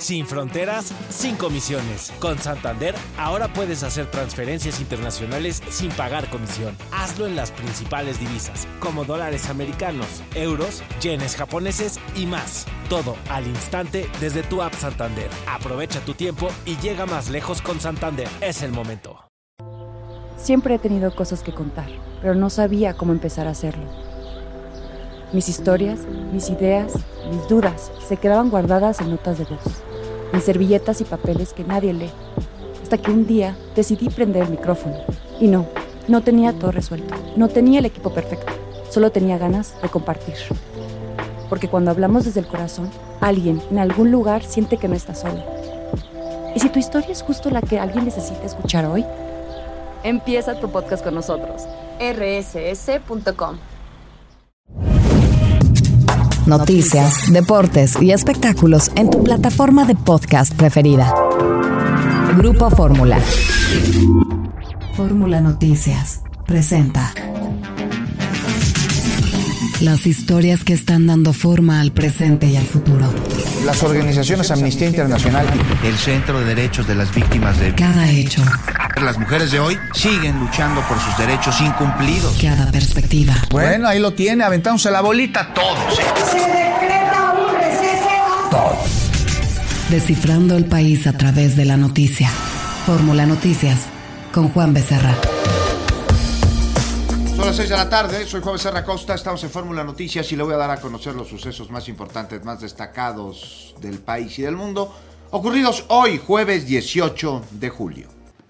Sin fronteras, sin comisiones. Con Santander, ahora puedes hacer transferencias internacionales sin pagar comisión. Hazlo en las principales divisas, como dólares americanos, euros, yenes japoneses y más. Todo al instante desde tu app Santander. Aprovecha tu tiempo y llega más lejos con Santander. Es el momento. Siempre he tenido cosas que contar, pero no sabía cómo empezar a hacerlo. Mis historias, mis ideas, mis dudas se quedaban guardadas en notas de voz, en servilletas y papeles que nadie lee, hasta que un día decidí prender el micrófono. Y no tenía todo resuelto, no tenía el equipo perfecto, solo tenía ganas de compartir. Porque cuando hablamos desde el corazón, alguien en algún lugar siente que no está solo. ¿Y si tu historia es justo la que alguien necesita escuchar hoy? Empieza tu podcast con nosotros. rss.com. Noticias, deportes y espectáculos en tu plataforma de podcast preferida. Grupo Fórmula. Fórmula Noticias presenta las historias que están dando forma al presente y al futuro. Las organizaciones Amnistía Internacional, el Centro de Derechos de las Víctimas de cada hecho. Las mujeres de hoy siguen luchando por sus derechos incumplidos. Cada perspectiva. Bueno, ahí lo tiene, aventándose la bolita todos. Se decreta un receso. Todos. Descifrando el país a través de la noticia. Fórmula Noticias con Juan Becerra. Son las 6 de la tarde, soy Juan Becerra Costa, estamos en Fórmula Noticias y le voy a dar a conocer los sucesos más importantes, más destacados del país y del mundo, ocurridos hoy, jueves 18 de julio.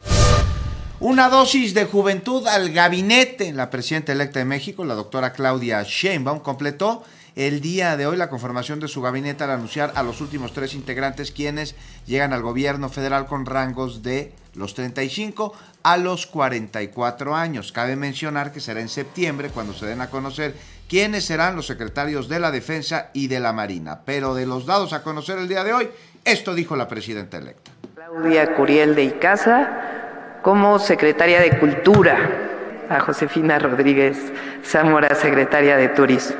Una dosis de juventud al gabinete. La presidenta electa de México, la doctora Claudia Sheinbaum, completó el día de hoy la conformación de su gabinete al anunciar a los últimos 3 integrantes quienes llegan al gobierno federal con rangos de los 35 a los 44 años. Cabe mencionar que será en septiembre cuando se den a conocer quiénes serán los secretarios de la Defensa y de la Marina. Pero de los dados a conocer el día de hoy, esto dijo la presidenta electa. Claudia Curiel de Icaza como secretaria de Cultura, a Josefina Rodríguez Zamora, secretaria de Turismo,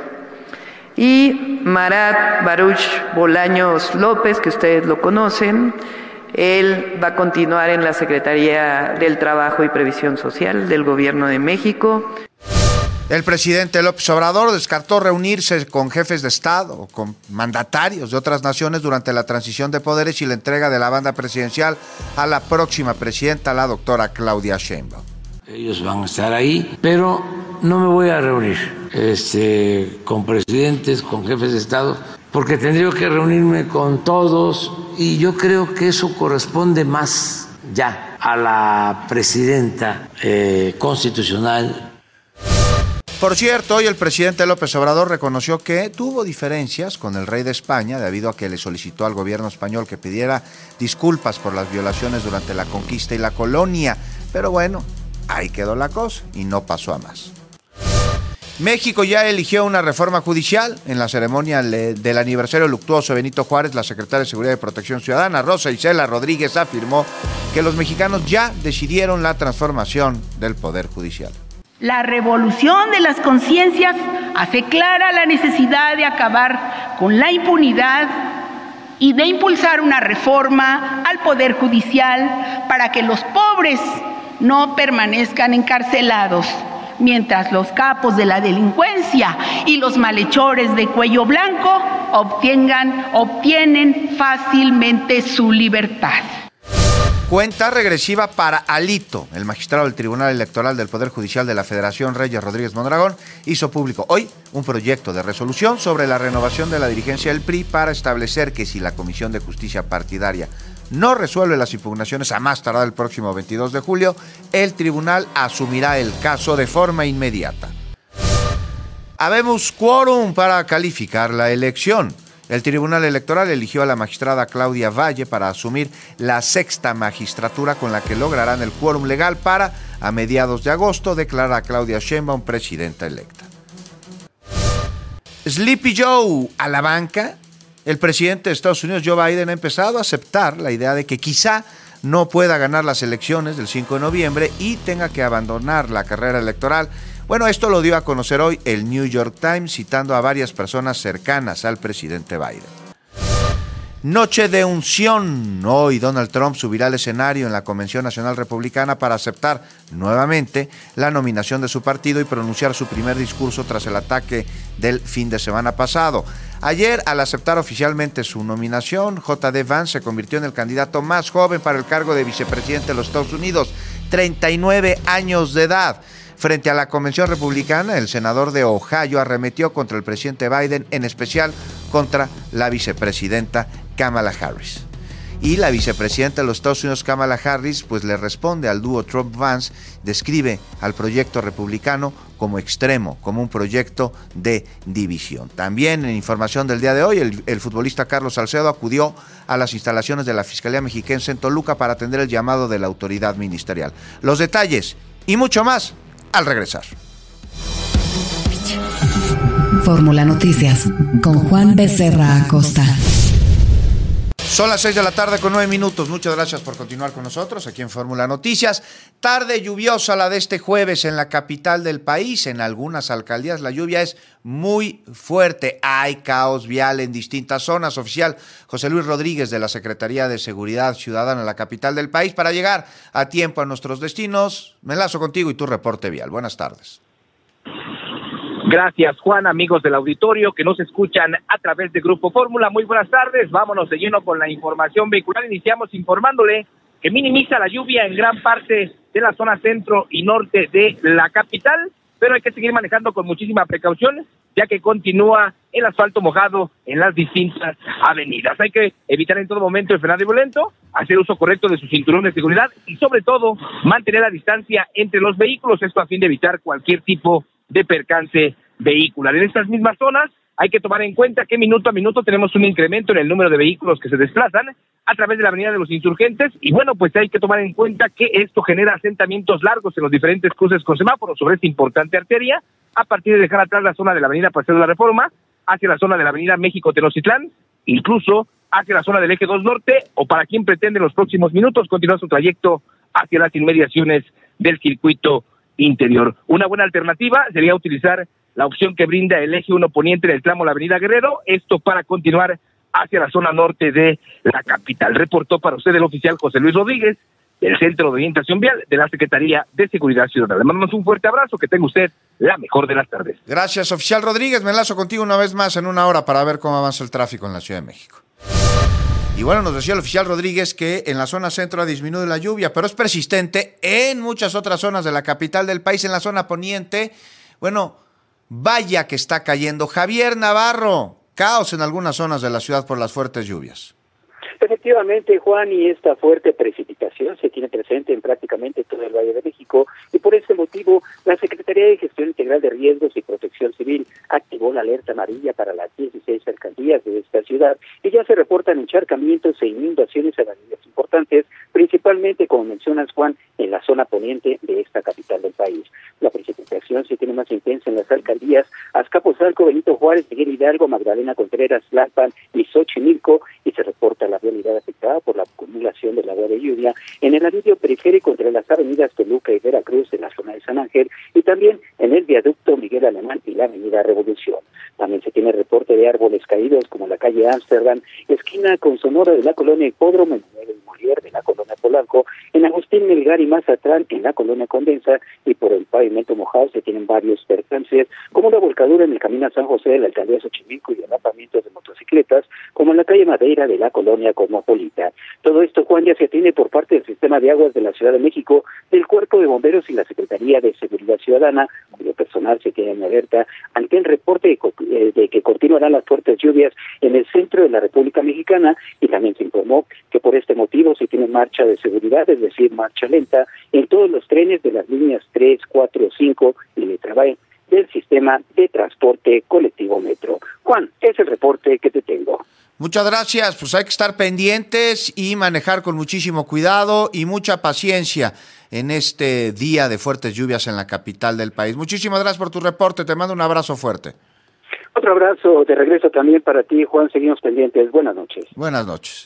y Marat Baruch Bolaños López, que ustedes lo conocen. Él va a continuar en la Secretaría del Trabajo y Previsión Social del Gobierno de México. El presidente López Obrador descartó reunirse con jefes de Estado o con mandatarios de otras naciones durante la transición de poderes y la entrega de la banda presidencial a la próxima presidenta, la doctora Claudia Sheinbaum. Ellos van a estar ahí, pero no me voy a reunir con presidentes, con jefes de Estado, porque tendría que reunirme con todos y yo creo que eso corresponde más ya a la presidenta constitucional. Por cierto, hoy el presidente López Obrador reconoció que tuvo diferencias con el rey de España debido a que le solicitó al gobierno español que pidiera disculpas por las violaciones durante la conquista y la colonia. Pero bueno, ahí quedó la cosa y no pasó a más. México ya eligió una reforma judicial. En la ceremonia del aniversario luctuoso de Benito Juárez, la secretaria de Seguridad y Protección Ciudadana, Rosa Isela Rodríguez, afirmó que los mexicanos ya decidieron la transformación del Poder Judicial. La revolución de las conciencias hace clara la necesidad de acabar con la impunidad y de impulsar una reforma al Poder Judicial para que los pobres no permanezcan encarcelados, mientras los capos de la delincuencia y los malhechores de cuello blanco obtienen fácilmente su libertad. Cuenta regresiva para Alito. El magistrado del Tribunal Electoral del Poder Judicial de la Federación, Reyes Rodríguez Mondragón, hizo público hoy un proyecto de resolución sobre la renovación de la dirigencia del PRI para establecer que si la Comisión de Justicia Partidaria no resuelve las impugnaciones a más tardar el próximo 22 de julio, el tribunal asumirá el caso de forma inmediata. Habemos quórum para calificar la elección. El Tribunal Electoral eligió a la magistrada Claudia Valle para asumir la 6ª magistratura con la que lograrán el quórum legal para, a mediados de agosto, declarar a Claudia Sheinbaum presidenta electa. Sleepy Joe a la banca. El presidente de Estados Unidos, Joe Biden, ha empezado a aceptar la idea de que quizá no pueda ganar las elecciones del 5 de noviembre y tenga que abandonar la carrera electoral. Bueno, esto lo dio a conocer hoy el New York Times, citando a varias personas cercanas al presidente Biden. Noche de unción. Hoy Donald Trump subirá al escenario en la Convención Nacional Republicana para aceptar nuevamente la nominación de su partido y pronunciar su primer discurso tras el ataque del fin de semana pasado. Ayer, al aceptar oficialmente su nominación, J.D. Vance se convirtió en el candidato más joven para el cargo de vicepresidente de los Estados Unidos, 39 años de edad. Frente a la Convención Republicana, el senador de Ohio arremetió contra el presidente Biden, en especial contra la vicepresidenta Kamala Harris. Y la vicepresidenta de los Estados Unidos, Kamala Harris, pues le responde al dúo Trump-Vance, describe al proyecto republicano como extremo, como un proyecto de división. También en información del día de hoy, el futbolista Carlos Salcedo acudió a las instalaciones de la Fiscalía Mexiquense en Toluca para atender el llamado de la autoridad ministerial. Los detalles y mucho más al regresar. Fórmula Noticias con Juan Becerra Acosta. Son las 6 de la tarde con 9 minutos. Muchas gracias por continuar con nosotros aquí en Fórmula Noticias. Tarde lluviosa la de este jueves en la capital del país. En algunas alcaldías la lluvia es muy fuerte. Hay caos vial en distintas zonas. Oficial José Luis Rodríguez de la Secretaría de Seguridad Ciudadana en la capital del país. Para llegar a tiempo a nuestros destinos, me enlazo contigo y tu reporte vial. Buenas tardes. Gracias, Juan, amigos del auditorio que nos escuchan a través de Grupo Fórmula. Muy buenas tardes, vámonos de lleno con la información vehicular. Iniciamos informándole que minimiza la lluvia en gran parte de la zona centro y norte de la capital, pero hay que seguir manejando con muchísima precaución, ya que continúa el asfalto mojado en las distintas avenidas. Hay que evitar en todo momento el frenado violento, hacer uso correcto de su cinturón de seguridad y sobre todo mantener la distancia entre los vehículos, esto a fin de evitar cualquier tipo de percance vehicular. En estas mismas zonas hay que tomar en cuenta que minuto a minuto tenemos un incremento en el número de vehículos que se desplazan a través de la avenida de los Insurgentes y bueno, pues hay que tomar en cuenta que esto genera asentamientos largos en los diferentes cruces con semáforos sobre esta importante arteria, a partir de dejar atrás la zona de la avenida Paseo de la Reforma, hacia la zona de la avenida México-Tenochtitlán, incluso hacia la zona del Eje 2 Norte, o para quien pretende en los próximos minutos continuar su trayecto hacia las inmediaciones del circuito interior. Una buena alternativa sería utilizar la opción que brinda el Eje 1 Poniente en el tramo la avenida Guerrero, esto para continuar hacia la zona norte de la capital. Reportó para usted el oficial José Luis Rodríguez, del Centro de Orientación Vial de la Secretaría de Seguridad Ciudadana. Le mandamos un fuerte abrazo, que tenga usted la mejor de las tardes. Gracias, oficial Rodríguez. Me enlazo contigo una vez más en una hora para ver cómo avanza el tráfico en la Ciudad de México. Y bueno, nos decía el oficial Rodríguez que en la zona centro ha disminuido la lluvia, pero es persistente en muchas otras zonas de la capital del país. En la zona poniente, bueno, vaya que está cayendo. Javier Navarro, caos en algunas zonas de la ciudad por las fuertes lluvias. Efectivamente, Juan, y esta fuerte precipitación se tiene presente en prácticamente todo el Valle de México, y por este motivo la Secretaría de Gestión Integral de Riesgos y Protección Civil activó la alerta amarilla para las 16 alcaldías de esta ciudad, y ya se reportan encharcamientos e inundaciones en avenidas importantes, principalmente, como mencionas, Juan, en la zona poniente de esta capital del país. La precipitación se tiene más intensa en las alcaldías Azcapotzalco, Benito Juárez, Miguel Hidalgo, Magdalena Contreras, Tlalpan y Xochimilco, y se reporta la vialidad afectada por la acumulación del agua de lluvia en el anillo periférico entre las avenidas Toluca y Veracruz en la zona de San Ángel, y también en el viaducto Miguel Alemán y la avenida Revolución. También se tiene reporte de árboles caídos como la calle Ámsterdam, esquina con Sonora de la colonia Hipódromo, en Manuel Molière de la colonia Polanco, en Agustín Melgar y Mazatlán en la colonia Condensa, y por el pavimento mojado se tienen varios percances, como la volcadura en el camino a San José de la alcaldía de Xochimilco y derrapamientos de motocicletas, como en la calle Madeira de la colonia Cosmopolita. Todo esto, Juan, ya se tiene por parte del Sistema de Aguas de la Ciudad de México, del Cuerpo de Bomberos y la Secretaría de Seguridad Ciudadana, cuyo personal se tiene en alerta ante el reporte de que continuarán las fuertes lluvias en el centro de la República Mexicana, y también se informó que por este motivo se tiene marcha de seguridad, es decir, marcha lenta, en todos los trenes de las líneas 3, 4, 5 y letra B del sistema de transporte colectivo Metro. Juan, es el reporte que te tengo. Muchas gracias, pues hay que estar pendientes y manejar con muchísimo cuidado y mucha paciencia en este día de fuertes lluvias en la capital del país. Muchísimas gracias por tu reporte, te mando un abrazo fuerte. Otro abrazo de regreso también para ti, Juan, seguimos pendientes. Buenas noches. Buenas noches.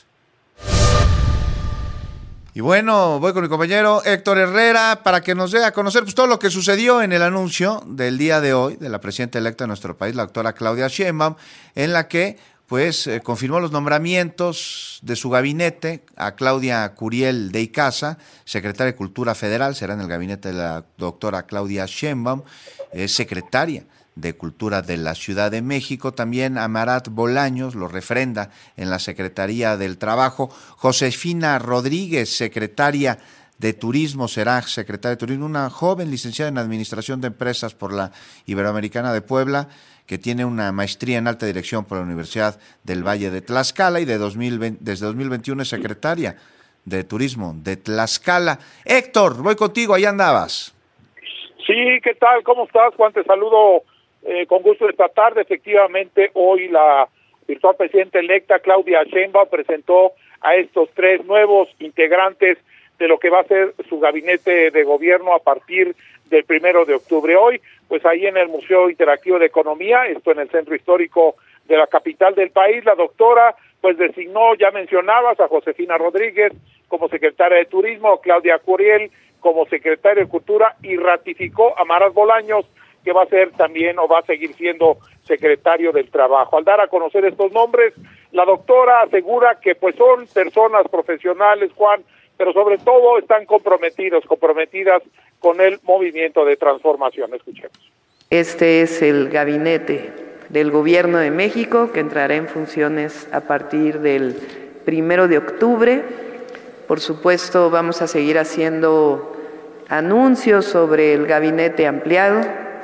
Y bueno, voy con mi compañero Héctor Herrera para que nos dé a conocer pues todo lo que sucedió en el anuncio del día de hoy de la presidenta electa de nuestro país, la doctora Claudia Sheinbaum, en la que pues confirmó los nombramientos de su gabinete a Claudia Curiel de Icaza, secretaria de Cultura Federal, será en el gabinete de la doctora Claudia Sheinbaum, es secretaria de Cultura de la Ciudad de México. También a Marat Bolaños lo refrenda en la Secretaría del Trabajo. Josefina Rodríguez, secretaria de Turismo, será secretaria de Turismo, una joven licenciada en Administración de Empresas por la Iberoamericana de Puebla, que tiene una maestría en alta dirección por la Universidad del Valle de Tlaxcala y desde 2021 es secretaria de Turismo de Tlaxcala. Héctor, voy contigo, ahí andabas. Sí, ¿qué tal? ¿Cómo estás, Juan? Te saludo con gusto esta tarde. Efectivamente, hoy la virtual presidenta electa Claudia Sheinbaum presentó a estos 3 nuevos integrantes de lo que va a ser su gabinete de gobierno a partir del 1 de octubre. Hoy, pues ahí en el Museo Interactivo de Economía, esto en el centro histórico de la capital del país, la doctora pues designó, ya mencionabas, a Josefina Rodríguez como secretaria de Turismo, a Claudia Curiel como secretaria de Cultura y ratificó a Marat Bolaños, que va a ser también o va a seguir siendo secretario del Trabajo. Al dar a conocer estos nombres, la doctora asegura que pues son personas profesionales, Juan, pero sobre todo están comprometidas con el movimiento de transformación. Escuchemos. Este es el gabinete del Gobierno de México, que entrará en funciones a partir del 1 de octubre. Por supuesto, vamos a seguir haciendo anuncios sobre el gabinete ampliado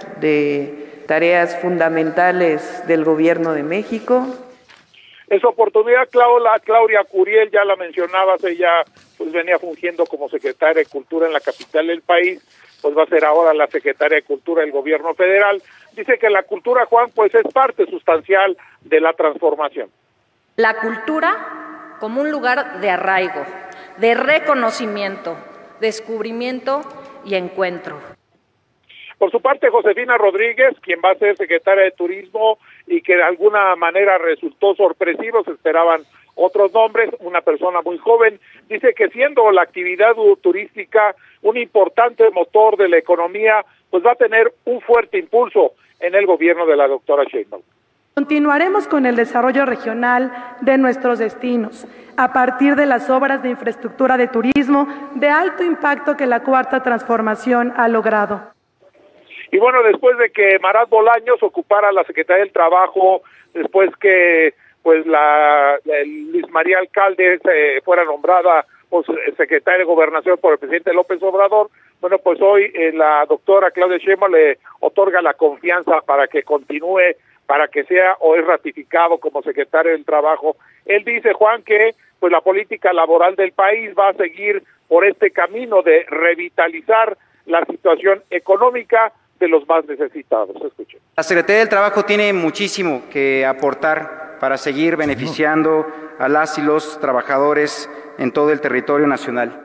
de tareas fundamentales del Gobierno de México. En su oportunidad, Claudia Curiel, ya la mencionabas, ella pues venía fungiendo como secretaria de Cultura en la capital del país, pues va a ser ahora la secretaria de Cultura del Gobierno Federal. Dice que la cultura, Juan, pues es parte sustancial de la transformación. La cultura como un lugar de arraigo, de reconocimiento, descubrimiento y encuentro. Por su parte, Josefina Rodríguez, quien va a ser secretaria de Turismo y que de alguna manera resultó sorpresivo, se esperaban otros nombres, una persona muy joven, dice que siendo la actividad turística un importante motor de la economía, pues va a tener un fuerte impulso en el gobierno de la doctora Sheinbaum. Continuaremos con el desarrollo regional de nuestros destinos, a partir de las obras de infraestructura de turismo de alto impacto que la Cuarta Transformación ha logrado. Y bueno, después de que Marat Bolaños ocupara la Secretaría del Trabajo, después que pues Luis María Alcalde fuera nombrada secretaria de Gobernación por el presidente López Obrador, bueno, pues hoy la doctora Claudia Sheinbaum le otorga la confianza para que continúe, para que sea o es ratificado como secretario del Trabajo. Él dice, Juan, que pues la política laboral del país va a seguir por este camino de revitalizar la situación económica de los más necesitados. Escuchen. La Secretaría del Trabajo tiene muchísimo que aportar para seguir beneficiando a las y los trabajadores en todo el territorio nacional.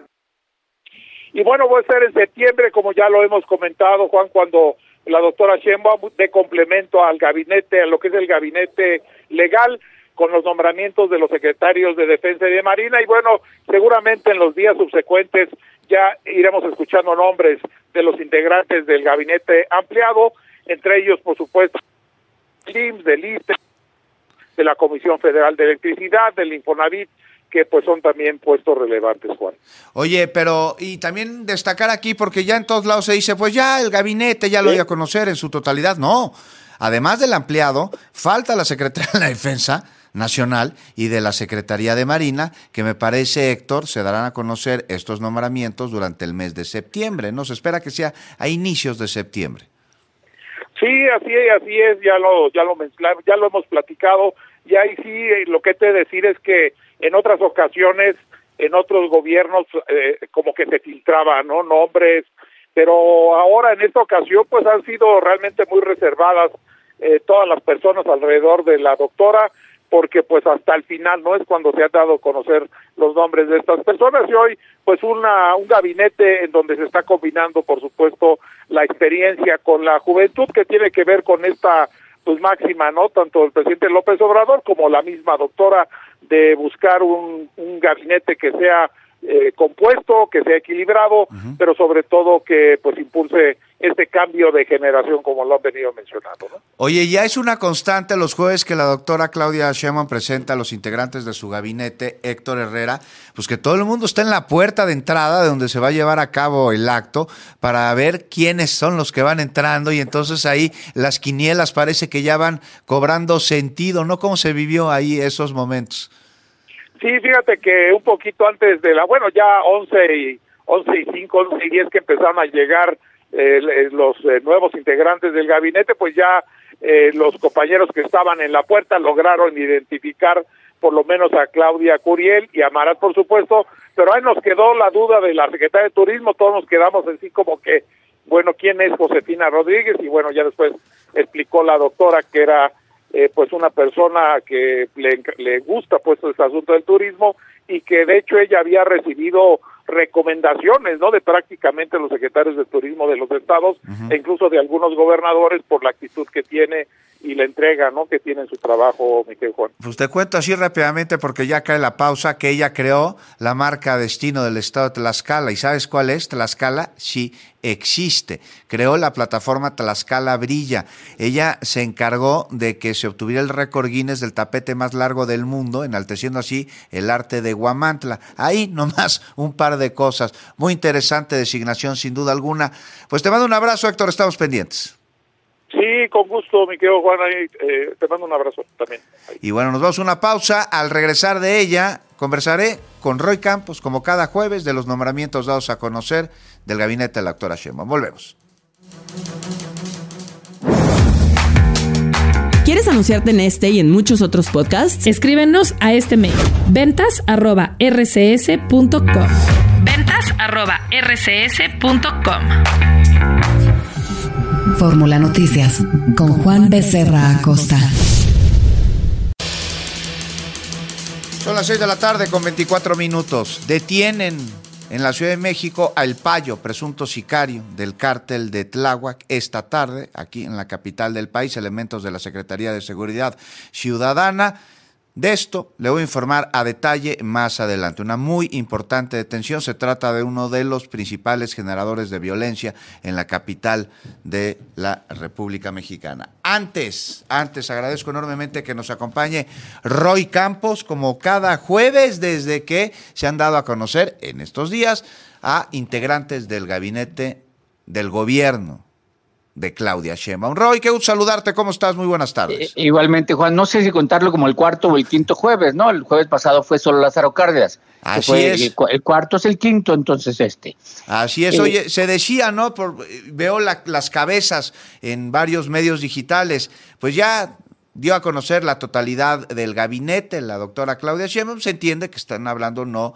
Y bueno, va a ser en septiembre, como ya lo hemos comentado, Juan, cuando la doctora Sheinbaum dé complemento al gabinete, a lo que es el gabinete legal, con los nombramientos de los secretarios de Defensa y de Marina, y bueno, seguramente en los días subsecuentes ya iremos escuchando nombres de los integrantes del gabinete ampliado, entre ellos, por supuesto, del IMSS, del ISSSTE, de la Comisión Federal de Electricidad, del Infonavit, que pues son también puestos relevantes, Juan. Oye, pero y también destacar aquí, porque ya en todos lados se dice, pues ya el gabinete ya lo voy a conocer en su totalidad. No, además del ampliado, falta la Secretaría de la Defensa Nacional y de la Secretaría de Marina, que me parece, Héctor, se darán a conocer estos nombramientos durante el mes de septiembre, ¿no? Se espera que sea a inicios de septiembre. Sí, así es, ya lo hemos platicado, y ahí sí, lo que te he de decir es que en otras ocasiones, en otros gobiernos, como que se filtraban, ¿no?, nombres, pero ahora en esta ocasión, pues han sido realmente muy reservadas todas las personas alrededor de la doctora, porque pues hasta el final no es cuando se han dado a conocer los nombres de estas personas, y hoy pues un gabinete en donde se está combinando, por supuesto, la experiencia con la juventud, que tiene que ver con esta pues máxima, ¿no?, tanto el presidente López Obrador como la misma doctora, de buscar un gabinete que sea compuesto, que sea equilibrado, pero sobre todo que pues impulse este cambio de generación, como lo han venido mencionando, ¿no? Oye, ya es una constante los jueves que la doctora Claudia Sheinbaum presenta a los integrantes de su gabinete, Héctor Herrera, pues que todo el mundo está en la puerta de entrada de donde se va a llevar a cabo el acto para ver quiénes son los que van entrando, y entonces ahí las quinielas parece que ya van cobrando sentido, ¿no? ¿Cómo se vivió ahí esos momentos? Sí, fíjate que un poquito antes de ya 11:05, 11:10 que empezaron a llegar los nuevos integrantes del gabinete, pues ya los compañeros que estaban en la puerta lograron identificar por lo menos a Claudia Curiel y a Marat, por supuesto, pero ahí nos quedó la duda de la secretaria de Turismo. Todos nos quedamos así como que, bueno, ¿quién es Josefina Rodríguez? Y bueno, ya después explicó la doctora que era pues una persona que le gusta pues este asunto del turismo, y que de hecho ella había recibido recomendaciones, ¿no?, de prácticamente los secretarios de turismo de los estados, e incluso de algunos gobernadores, por la actitud que tiene y la entrega, ¿no?, que tiene en su trabajo, Miguel Juan. Pues te cuento así rápidamente, porque ya cae la pausa, que ella creó la marca destino del estado de Tlaxcala. ¿Y sabes cuál es? Tlaxcala sí existe. Creó la plataforma Tlaxcala Brilla. Ella se encargó de que se obtuviera el récord Guinness del tapete más largo del mundo, enalteciendo así el arte de Huamantla. Ahí nomás un par de cosas. Muy interesante designación, sin duda alguna. Pues te mando un abrazo, Héctor, estamos pendientes. Sí, con gusto, mi querido Juan, ahí, te mando un abrazo también. Y bueno, nos vamos a una pausa. Al regresar de ella, conversaré con Roy Campos, como cada jueves, de los nombramientos dados a conocer del gabinete de la doctora Sheinbaum. Volvemos. ¿Quieres anunciarte en este y en muchos otros podcasts? Escríbenos a este mail: ventas@rcs.com. ventas@rcs.com. Fórmula Noticias con Juan Becerra Acosta. Son las 6 de la tarde con 24 minutos. Detienen en la Ciudad de México a El Payo, presunto sicario del cártel de Tláhuac. Esta tarde, aquí en la capital del país, elementos de la Secretaría de Seguridad Ciudadana. De esto le voy a informar a detalle más adelante. Una muy importante detención. Se trata de uno de los principales generadores de violencia en la capital de la República Mexicana. Antes, agradezco enormemente que nos acompañe Roy Campos, como cada jueves, desde que se han dado a conocer en estos días a integrantes del gabinete del gobierno de Claudia Sheinbaum. Roy, qué gusto saludarte, ¿cómo estás? Muy buenas tardes. Igualmente, Juan, no sé si contarlo como el cuarto o el quinto jueves, ¿no? El jueves pasado fue solo Lázaro Cárdenas. Así es. El cuarto es el quinto, entonces Así es. Oye, se decía, ¿no? Veo las cabezas en varios medios digitales, pues ya dio a conocer la totalidad del gabinete, la doctora Claudia Sheinbaum. Se entiende que están hablando no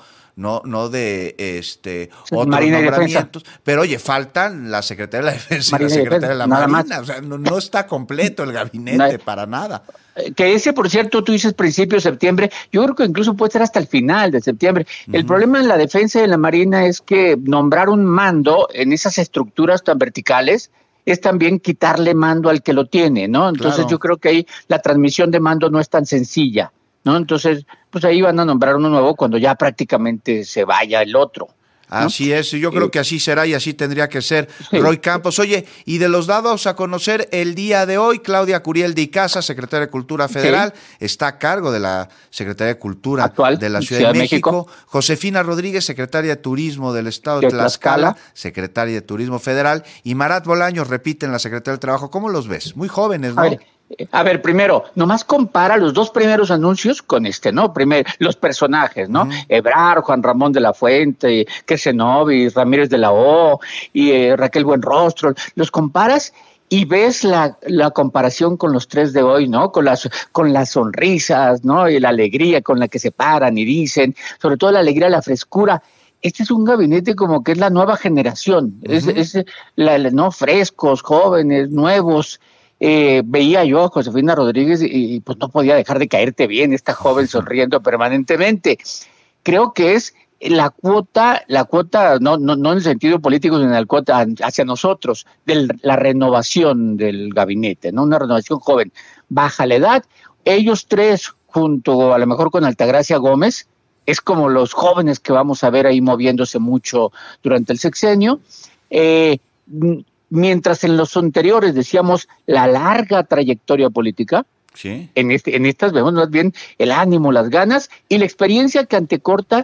de otros nombramientos, pero oye, faltan la Secretaría de la Defensa y la Secretaría de la Marina, o sea, no está completo el gabinete para nada. Que ese, por cierto, tú dices principio de septiembre, yo creo que incluso puede ser hasta el final de septiembre. El problema en la Defensa y en la Marina es que nombrar un mando en esas estructuras tan verticales es también quitarle mando al que lo tiene, ¿no? Entonces yo creo que ahí la transmisión de mando no es tan sencilla, ¿no? Entonces, pues ahí van a nombrar uno nuevo cuando ya prácticamente se vaya el otro, ¿no? Así es, yo creo que así será y así tendría que ser. Roy Campos, oye, y de los dados a conocer el día de hoy, Claudia Curiel de Icaza, secretaria de Cultura Federal, está a cargo de la Secretaría de Cultura actual de la Ciudad de México. Josefina Rodríguez, secretaria de Turismo del Estado de Tlaxcala, secretaria de Turismo Federal, y Marat Bolaños repite en la Secretaría del Trabajo. ¿Cómo los ves? Muy jóvenes, ¿no? A ver, primero, nomás compara los dos primeros anuncios con ¿no? Primero, los personajes, ¿no? Ebrard, Juan Ramón de la Fuente, Kesenovi, Ramírez de la O y Raquel Buenrostro. Los comparas y ves la comparación con los tres de hoy, ¿no? Con las sonrisas, ¿no? Y la alegría con la que se paran y dicen, sobre todo la alegría, la frescura. Este es un gabinete como que es la nueva generación, ¿no? Frescos, jóvenes, nuevos. Veía yo a Josefina Rodríguez y pues no podía dejar de caerte bien, esta joven sonriendo permanentemente. Creo que es la cuota no en el sentido político, sino en la cuota hacia nosotros, de la renovación del gabinete, ¿no? Una renovación joven. Baja la edad, ellos tres, junto a lo mejor con Altagracia Gómez, es como los jóvenes que vamos a ver ahí moviéndose mucho durante el sexenio. mientras en los anteriores decíamos la larga trayectoria política, sí, en estas vemos más bien el ánimo, las ganas y la experiencia que aunque corta,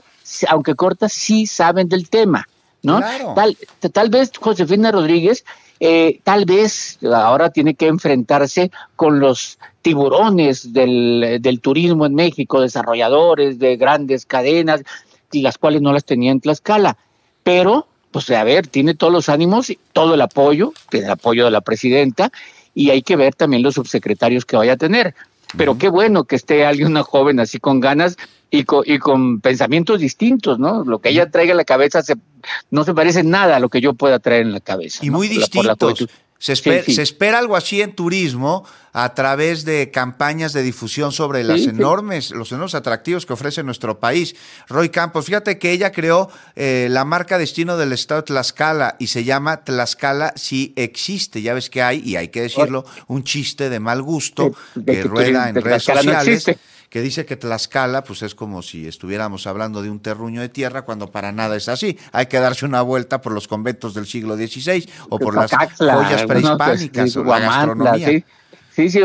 sí saben del tema, ¿no? Claro. Tal vez Josefina Rodríguez, tal vez ahora tiene que enfrentarse con los tiburones del turismo en México, desarrolladores de grandes cadenas, y las cuales no las tenía en Tlaxcala, pero pues a ver, tiene todos los ánimos, todo el apoyo, tiene el apoyo de la presidenta, y hay que ver también los subsecretarios que vaya a tener. Pero qué bueno que esté alguien, una joven así con ganas y con pensamientos distintos, ¿no? Lo que ella traiga en la cabeza no se parece nada a lo que yo pueda traer en la cabeza. Y ¿no? muy distintos. Se espera algo así en turismo a través de campañas de difusión sobre los enormes atractivos que ofrece nuestro país. Roy Campos, fíjate que ella creó la marca destino del estado de Tlaxcala y se llama Tlaxcala sí existe. Ya ves que hay, y hay que decirlo, un chiste de mal gusto que rueda en redes sociales. Que dice que Tlaxcala pues es como si estuviéramos hablando de un terruño de tierra cuando para nada es así. Hay que darse una vuelta por los conventos del siglo XVI o por las joyas prehispánicas o la gastronomía. Sí,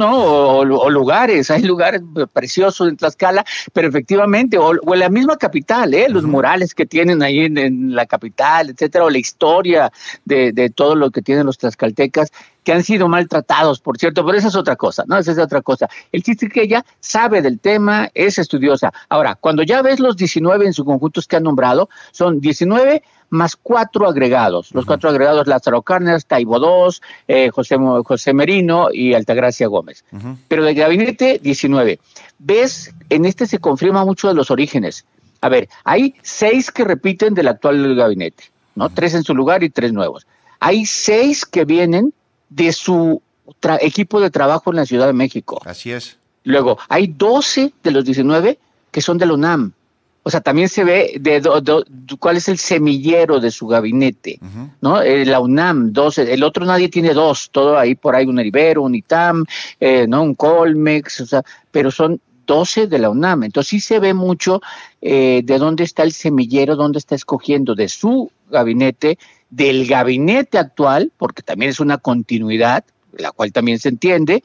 o lugares, hay lugares preciosos en Tlaxcala, pero efectivamente, o en la misma capital, los murales que tienen ahí en la capital, etcétera, o la historia de todo lo que tienen los tlaxcaltecas, que han sido maltratados, por cierto, pero esa es otra cosa, ¿no? Esa es otra cosa. El chiste es que ella sabe del tema, es estudiosa. Ahora, cuando ya ves los 19 en su conjuntos que han nombrado, son 19 más 4 agregados. Los 4 agregados, Lázaro Cárdenas, Taibo II, José Merino y Altagracia Gómez. Pero del gabinete, 19. ¿Ves? En se confirma mucho de los orígenes. A ver, hay 6 que repiten del actual gabinete, ¿no? 3 en su lugar y 3 nuevos. Hay 6 que vienen de su equipo de trabajo en la Ciudad de México. Así es. Luego, hay 12 de los 19 que son de la UNAM. O sea, también se ve cuál es el semillero de su gabinete, ¿no? La UNAM, 12, el otro nadie tiene 2, todo ahí por ahí, un Ibero, un ITAM, ¿no? Un Colmex, o sea, pero son 12 de la UNAM. Entonces sí se ve mucho de dónde está el semillero, dónde está escogiendo de su gabinete, del gabinete actual, porque también es una continuidad, la cual también se entiende,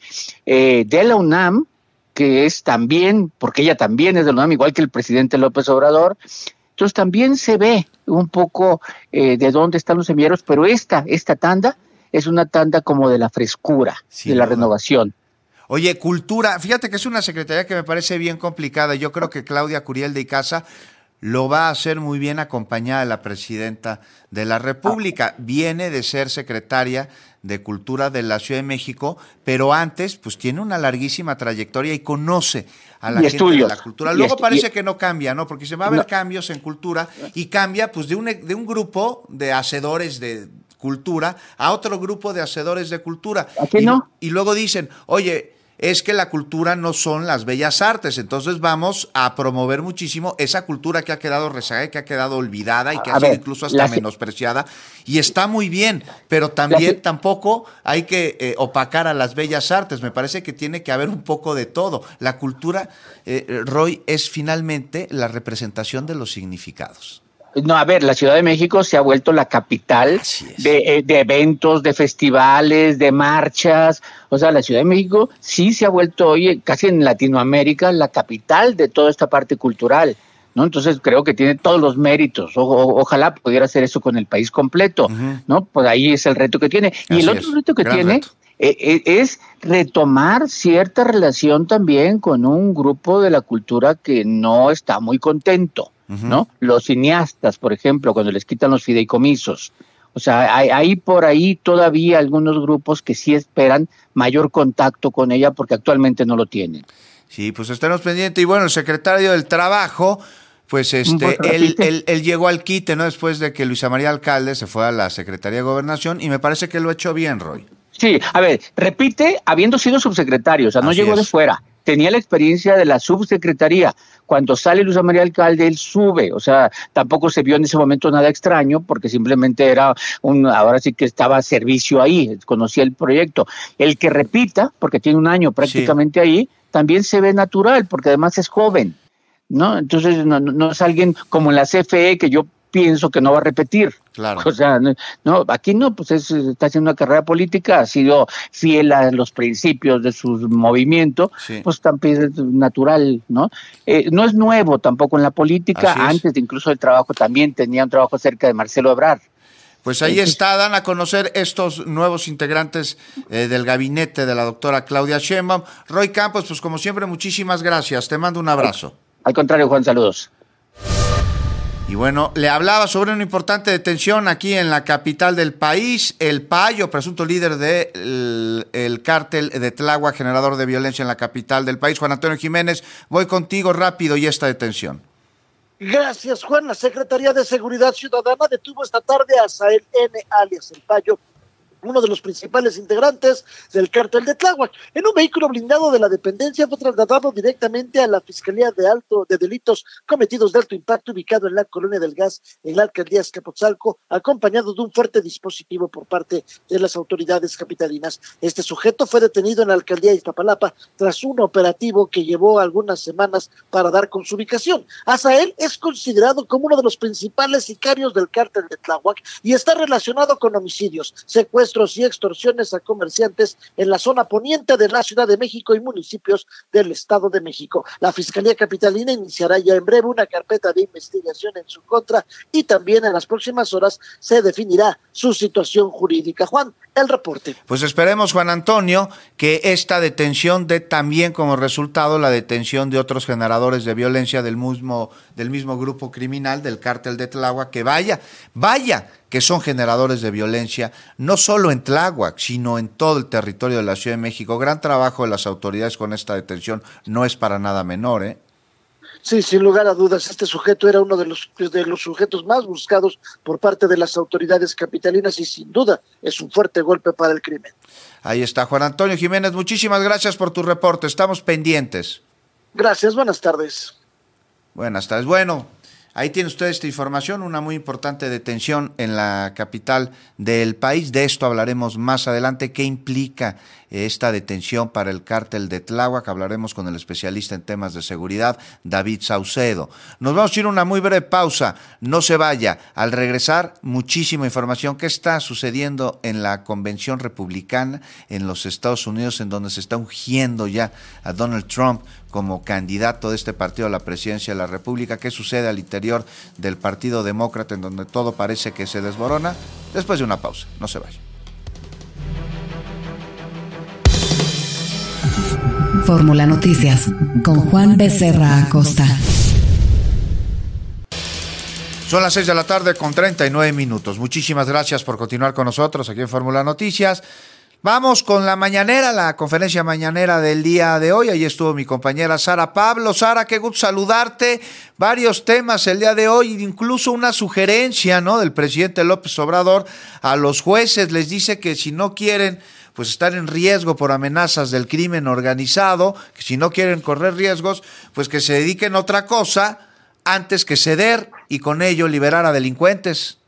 de la UNAM, que es también, porque ella también es de la UNAM, igual que el presidente López Obrador. Entonces también se ve un poco de dónde están los semilleros, pero esta tanda es una tanda como de la frescura, de la renovación. Oye, cultura, fíjate que es una secretaría que me parece bien complicada. Yo creo que Claudia Curiel de Icaza lo va a hacer muy bien acompañada de la presidenta de la República. Viene de ser secretaria de Cultura de la Ciudad de México, pero antes pues tiene una larguísima trayectoria y conoce a la gente de la cultura. Luego parece que no cambia, ¿no? Porque se va a haber cambios en cultura y cambia pues de un grupo de hacedores de cultura a otro grupo de hacedores de cultura. Y luego dicen, oye, es que la cultura no son las bellas artes, entonces vamos a promover muchísimo esa cultura que ha quedado rezagada, que ha quedado olvidada y que ha sido incluso hasta menospreciada, y está muy bien, pero también tampoco hay que opacar a las bellas artes. Me parece que tiene que haber un poco de todo. La cultura, Roy, es finalmente la representación de los significados. No, a ver, la Ciudad de México se ha vuelto la capital de eventos, de festivales, de marchas. O sea, la Ciudad de México sí se ha vuelto hoy, casi en Latinoamérica, la capital de toda esta parte cultural, ¿no? Entonces creo que tiene todos los méritos. Ojalá pudiera hacer eso con el país completo, ¿no? Pues ahí es el reto que tiene. Y el otro reto que tiene es retomar cierta relación también con un grupo de la cultura que no está muy contento, ¿no? Los cineastas, por ejemplo, cuando les quitan los fideicomisos. O sea, hay por ahí todavía algunos grupos que sí esperan mayor contacto con ella porque actualmente no lo tienen. Sí, pues estaremos pendientes. Y bueno, el secretario del Trabajo, pues él llegó al quite, ¿no? Después de que Luisa María Alcalde se fue a la Secretaría de Gobernación, y me parece que lo ha hecho bien, Roy. Sí, a ver, repite habiendo sido subsecretario, o sea, no llegó de fuera. Tenía la experiencia de la subsecretaría. Cuando sale Luisa María Alcalde, él sube. O sea, tampoco se vio en ese momento nada extraño, porque simplemente era ahora sí que estaba a servicio ahí, conocía el proyecto. El que repita, porque tiene un año prácticamente ahí, también se ve natural, porque además es joven, ¿no? Entonces no es alguien como en la CFE, que yo pienso que no va a repetir. Claro. O sea, no, aquí no, pues está haciendo una carrera política, ha sido fiel a los principios de su movimiento, sí. Pues también es natural, ¿no? No es nuevo tampoco en la política, antes de incluso el trabajo también tenía un trabajo cerca de Marcelo Ebrard. Pues ahí está, dan a conocer estos nuevos integrantes del gabinete de la doctora Claudia Sheinbaum. Roy Campos, pues como siempre, muchísimas gracias, te mando un abrazo. Al contrario, Juan, saludos. Y bueno, le hablaba sobre una importante detención aquí en la capital del país. El Payo, presunto líder del cártel de Tláhuac, generador de violencia en la capital del país. Juan Antonio Jiménez, voy contigo rápido y esta detención. Gracias, Juan. La Secretaría de Seguridad Ciudadana detuvo esta tarde a Asael N., alias El Payo, uno de los principales integrantes del cártel de Tláhuac. En un vehículo blindado de la dependencia fue trasladado directamente a la Fiscalía de Delitos Cometidos de Alto Impacto, ubicado en la Colonia del Gas, en la alcaldía Azcapotzalco, acompañado de un fuerte dispositivo por parte de las autoridades capitalinas. Este sujeto fue detenido en la alcaldía de Iztapalapa tras un operativo que llevó algunas semanas para dar con su ubicación. Asael es considerado como uno de los principales sicarios del cártel de Tláhuac y está relacionado con homicidios, secuestros y extorsiones a comerciantes en la zona poniente de la Ciudad de México y municipios del Estado de México. La Fiscalía Capitalina iniciará ya en breve una carpeta de investigación en su contra y también en las próximas horas se definirá su situación jurídica. Juan, el reporte. Pues esperemos, Juan Antonio, que esta detención dé también como resultado la detención de otros generadores de violencia del mismo grupo criminal, del cártel de Tláhuac, que vaya, que son generadores de violencia, no solo en Tláhuac, sino en todo el territorio de la Ciudad de México. Gran trabajo de las autoridades con esta detención, no es para nada menor, ¿eh? Sí, sin lugar a dudas, este sujeto era uno de los sujetos más buscados por parte de las autoridades capitalinas y sin duda es un fuerte golpe para el crimen. Ahí está, Juan Antonio Jiménez, muchísimas gracias por tu reporte, estamos pendientes. Gracias, buenas tardes. Buenas tardes, bueno. Ahí tiene usted esta información, una muy importante detención en la capital del país. De esto hablaremos más adelante. ¿Qué implica esta detención para el cártel de Tláhuac? Hablaremos con el especialista en temas de seguridad, David Saucedo. Nos vamos a ir a una muy breve pausa. No se vaya. Al regresar, muchísima información. ¿Qué está sucediendo en la convención republicana en los Estados Unidos, en donde se está ungiendo ya a Donald Trump como candidato de este partido a la presidencia de la República? ¿Qué sucede al interior del Partido Demócrata, en donde todo parece que se desmorona? Después de una pausa, no se vaya. Fórmula Noticias con Juan Becerra Acosta. Son las 6 de la tarde con 39 minutos. Muchísimas gracias por continuar con nosotros aquí en Fórmula Noticias. Vamos con la mañanera, la conferencia mañanera del día de hoy. Ahí estuvo mi compañera Sara Pablo. Sara, qué gusto saludarte. Varios temas el día de hoy, incluso una sugerencia, ¿no?, del presidente López Obrador a los jueces. Les dice que si no quieren pues estar en riesgo por amenazas del crimen organizado, que si no quieren correr riesgos, pues que se dediquen a otra cosa antes que ceder y con ello liberar a delincuentes.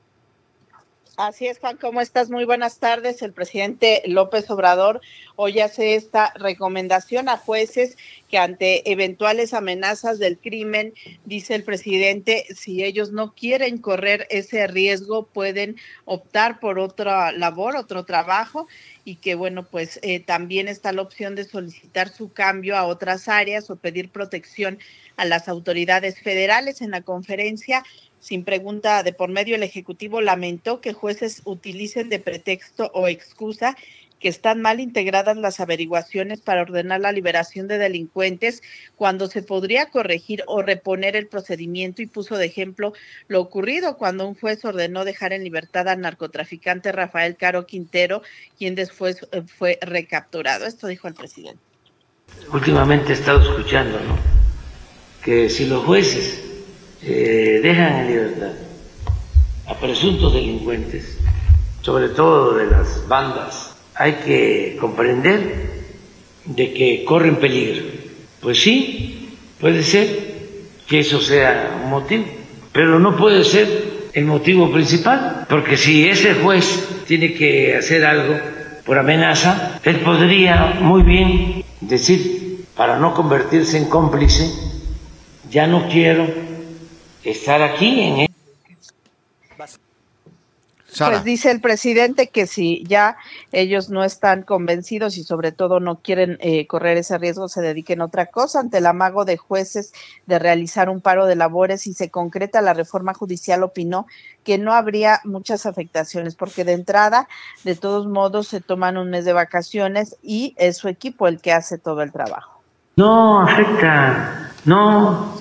Así es, Juan, ¿cómo estás? Muy buenas tardes. El presidente López Obrador hoy hace esta recomendación a jueces que ante eventuales amenazas del crimen, dice el presidente, si ellos no quieren correr ese riesgo, pueden optar por otra labor, otro trabajo, y que bueno, pues también está la opción de solicitar su cambio a otras áreas o pedir protección a las autoridades federales. En la conferencia, sin pregunta de por medio, el Ejecutivo lamentó que jueces utilicen de pretexto o excusa que están mal integradas las averiguaciones para ordenar la liberación de delincuentes cuando se podría corregir o reponer el procedimiento, y puso de ejemplo lo ocurrido cuando un juez ordenó dejar en libertad al narcotraficante Rafael Caro Quintero, quien después fue recapturado. Esto dijo el presidente. Últimamente he estado escuchando, ¿no?, que si los jueces dejan en libertad a presuntos delincuentes, sobre todo de las bandas, hay que comprender de que corren peligro. Pues sí, puede ser que eso sea un motivo, pero no puede ser el motivo principal, porque si ese juez tiene que hacer algo por amenaza, él podría muy bien decir, para no convertirse en cómplice, ya no quiero estar aquí en él. Sara. Pues dice el presidente que si ya ellos no están convencidos y sobre todo no quieren correr ese riesgo, se dediquen a otra cosa. Ante el amago de jueces de realizar un paro de labores, si se concreta la reforma judicial, opinó que no habría muchas afectaciones, porque de entrada, de todos modos, se toman un mes de vacaciones y es su equipo el que hace todo el trabajo. No afecta, no.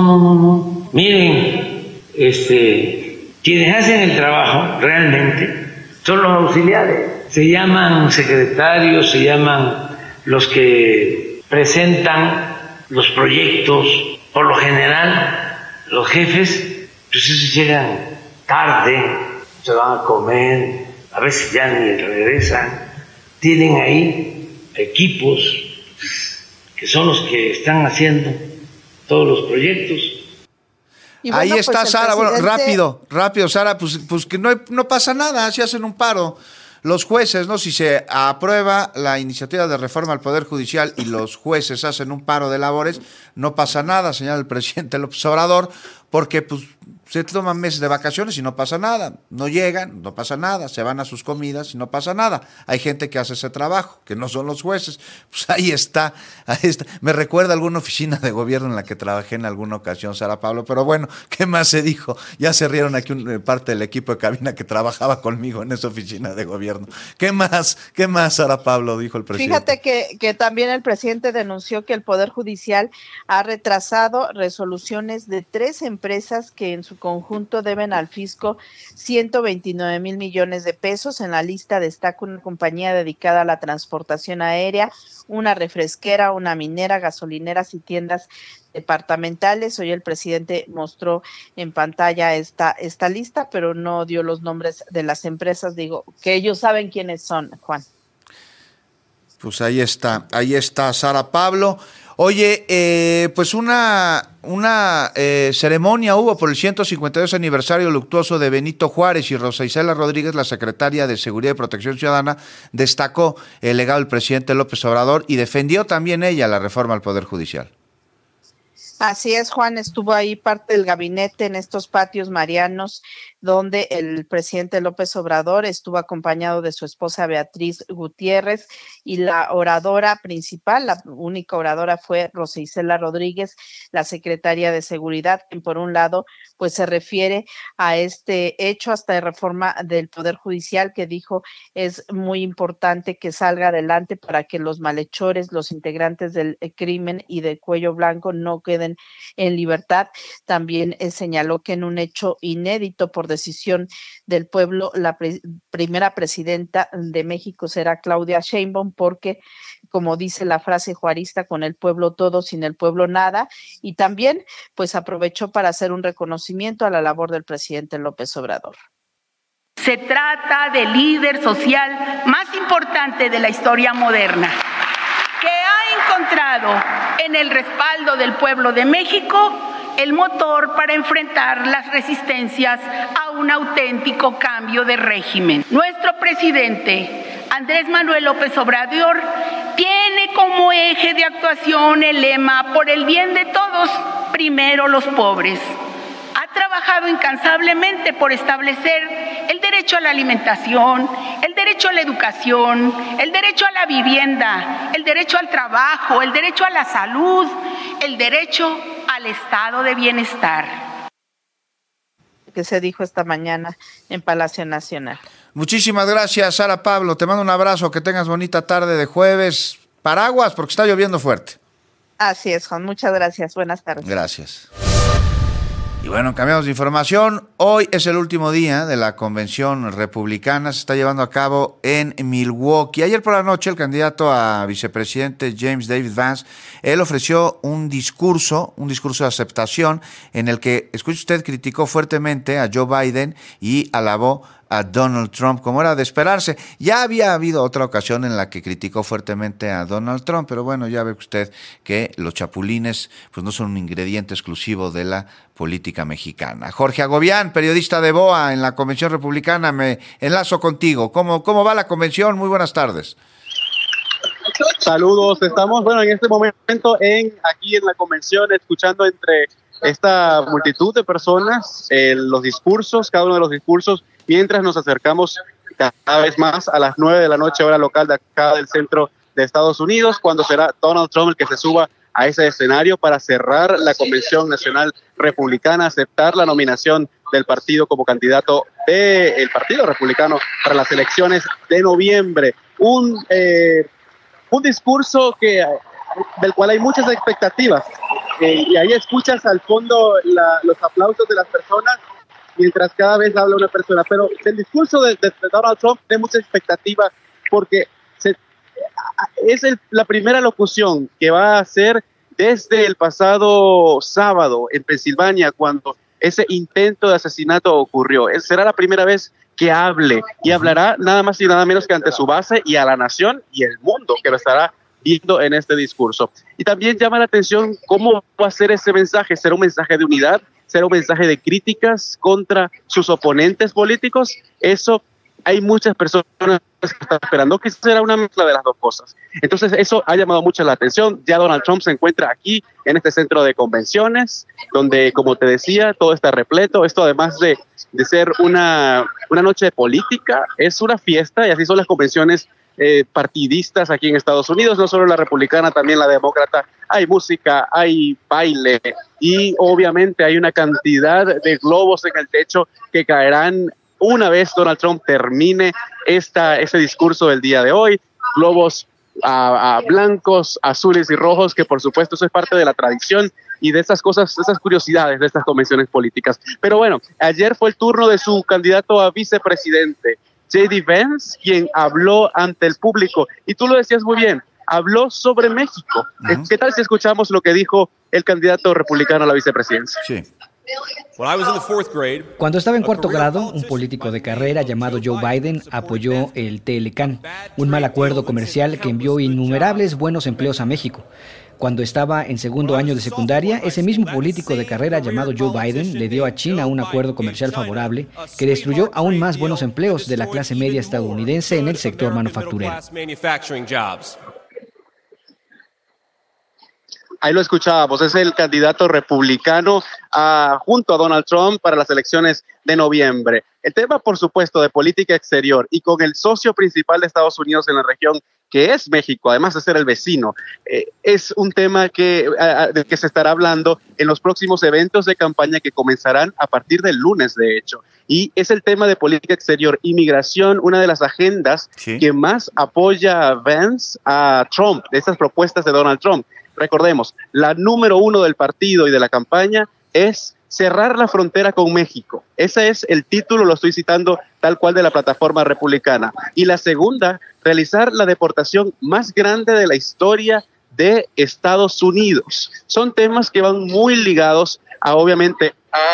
Miren, quienes hacen el trabajo realmente son los auxiliares. Se llaman secretarios, se llaman los que presentan los proyectos. Por lo general, los jefes, pues esos llegan tarde, se van a comer, a veces ya ni regresan. Tienen ahí equipos que son los que están haciendo todos los proyectos. Y bueno, ahí está, pues Sara. presidente... Bueno, rápido, Sara, pues que no pasa nada, si hacen un paro los jueces, ¿no? Si se aprueba la iniciativa de reforma al Poder Judicial y los jueces hacen un paro de labores, no pasa nada, señala el presidente López Obrador, porque pues se toman meses de vacaciones y no pasa nada, no llegan, no pasa nada, se van a sus comidas y no pasa nada. Hay gente que hace ese trabajo, que no son los jueces. Pues ahí está. Me recuerda alguna oficina de gobierno en la que trabajé en alguna ocasión, Sara Pablo, pero bueno, ¿qué más se dijo? Ya se rieron aquí parte del equipo de cabina que trabajaba conmigo en esa oficina de gobierno. ¿Qué más, Sara Pablo? Dijo el presidente. Fíjate que también el presidente denunció que el Poder Judicial ha retrasado resoluciones de 3 empresas que en su conjunto deben al fisco 129 mil millones de pesos. En la lista destaca una compañía dedicada a la transportación aérea, una refresquera, una minera, gasolineras y tiendas departamentales. Hoy el presidente mostró en pantalla esta lista, pero no dio los nombres de las empresas. Digo, que ellos saben quiénes son, Juan. Pues ahí está Sara Pablo. Oye, pues una ceremonia hubo por el 152 aniversario luctuoso de Benito Juárez, y Rosa Isela Rodríguez, la secretaria de Seguridad y Protección Ciudadana, destacó el legado del presidente López Obrador y defendió también ella la reforma al Poder Judicial. Así es, Juan, estuvo ahí parte del gabinete en estos patios marianos, donde el presidente López Obrador estuvo acompañado de su esposa Beatriz Gutiérrez, y la oradora principal, la única oradora, fue Rosa Isela Rodríguez, la secretaria de Seguridad, quien por un lado pues se refiere a este hecho hasta de reforma del Poder Judicial, que dijo es muy importante que salga adelante para que los malhechores, los integrantes del crimen y de cuello blanco no queden en libertad. También señaló que en un hecho inédito por decisión del pueblo, la primera presidenta de México será Claudia Sheinbaum, porque, como dice la frase juarista, con el pueblo todo, sin el pueblo nada. Y también pues aprovechó para hacer un reconocimiento a la labor del presidente López Obrador. Se trata del líder social más importante de la historia moderna, que ha encontrado en el respaldo del pueblo de México el motor para enfrentar las resistencias a un auténtico cambio de régimen. Nuestro presidente, Andrés Manuel López Obrador, tiene como eje de actuación el lema "por el bien de todos, primero los pobres". Ha trabajado incansablemente por establecer el derecho a la alimentación, el derecho a la educación, el derecho a la vivienda, el derecho al trabajo, el derecho a la salud, el derecho al estado de bienestar. Que se dijo esta mañana en Palacio Nacional. Muchísimas gracias, Sara Pablo. Te mando un abrazo, que tengas bonita tarde de jueves. Paraguas, porque está lloviendo fuerte. Así es, Juan. Muchas gracias. Buenas tardes. Gracias. Y bueno, cambiamos de información. Hoy es el último día de la convención republicana. Se está llevando a cabo en Milwaukee. Ayer por la noche, el candidato a vicepresidente James David Vance, él ofreció un discurso de aceptación en el que, escuche usted, criticó fuertemente a Joe Biden y alabó a Donald Trump, como era de esperarse. Ya había habido otra ocasión en la que criticó fuertemente a Donald Trump, pero bueno, ya ve usted que los chapulines pues no son un ingrediente exclusivo de la política mexicana. Jorge Agobián, periodista de BOA en la Convención Republicana, me enlazo contigo. ¿Cómo va la convención? Muy buenas tardes. Saludos, estamos en este momento aquí en la convención escuchando entre esta multitud de personas, los discursos, cada uno de los discursos, mientras nos acercamos cada vez más a las 9 de la noche, hora local de acá del centro de Estados Unidos, cuando será Donald Trump el que se suba a ese escenario para cerrar la Convención Nacional Republicana, aceptar la nominación del partido como candidato del Partido Republicano para las elecciones de noviembre. Un discurso del cual hay muchas expectativas, y ahí escuchas al fondo los aplausos de las personas mientras cada vez habla una persona, pero el discurso de Donald Trump tiene mucha expectativa porque es la primera locución que va a hacer desde el pasado sábado en Pensilvania, cuando ese intento de asesinato ocurrió. Será la primera vez que hable, y hablará nada más y nada menos que ante su base y a la nación y el mundo que lo estará viendo en este discurso. Y también llama la atención cómo va a ser ese mensaje. ¿Será un mensaje de unidad? ¿Será un mensaje de críticas contra sus oponentes políticos? Eso hay muchas personas que están esperando, que será una mezcla de las dos cosas. Entonces eso ha llamado mucho la atención. Ya Donald Trump se encuentra aquí en este centro de convenciones, donde, como te decía, todo está repleto. Esto, además de ser una noche de política, es una fiesta, y así son las convenciones partidistas aquí en Estados Unidos, no solo la republicana, también la demócrata. Hay música, hay baile, y obviamente hay una cantidad de globos en el techo que caerán una vez Donald Trump termine ese discurso del día de hoy. Globos blancos, azules y rojos, que por supuesto eso es parte de la tradición y de esas cosas, esas curiosidades de estas convenciones políticas. Pero bueno, ayer fue el turno de su candidato a vicepresidente, J.D. Vance, quien habló ante el público, y tú lo decías muy bien, habló sobre México. ¿Qué tal si escuchamos lo que dijo el candidato republicano a la vicepresidencia? Sí. Cuando estaba en cuarto grado, un político de carrera llamado Joe Biden apoyó el TLCAN, un mal acuerdo comercial que envió innumerables buenos empleos a México. Cuando estaba en segundo año de secundaria, ese mismo político de carrera llamado Joe Biden le dio a China un acuerdo comercial favorable que destruyó aún más buenos empleos de la clase media estadounidense en el sector manufacturero. Ahí lo escuchábamos, es el candidato republicano junto a Donald Trump para las elecciones de noviembre. El tema, por supuesto, de política exterior, y con el socio principal de Estados Unidos en la región, que es México, además de ser el vecino, es un tema del que se estará hablando en los próximos eventos de campaña que comenzarán a partir del lunes, de hecho. Y es el tema de política exterior, inmigración, una de las agendas que más apoya Vance a Trump, de esas propuestas de Donald Trump. Recordemos, la número 1 del partido y de la campaña es cerrar la frontera con México. Ese es el título, lo estoy citando tal cual de la plataforma republicana. Y la segunda, realizar la deportación más grande de la historia de Estados Unidos. Son temas que van muy ligados obviamente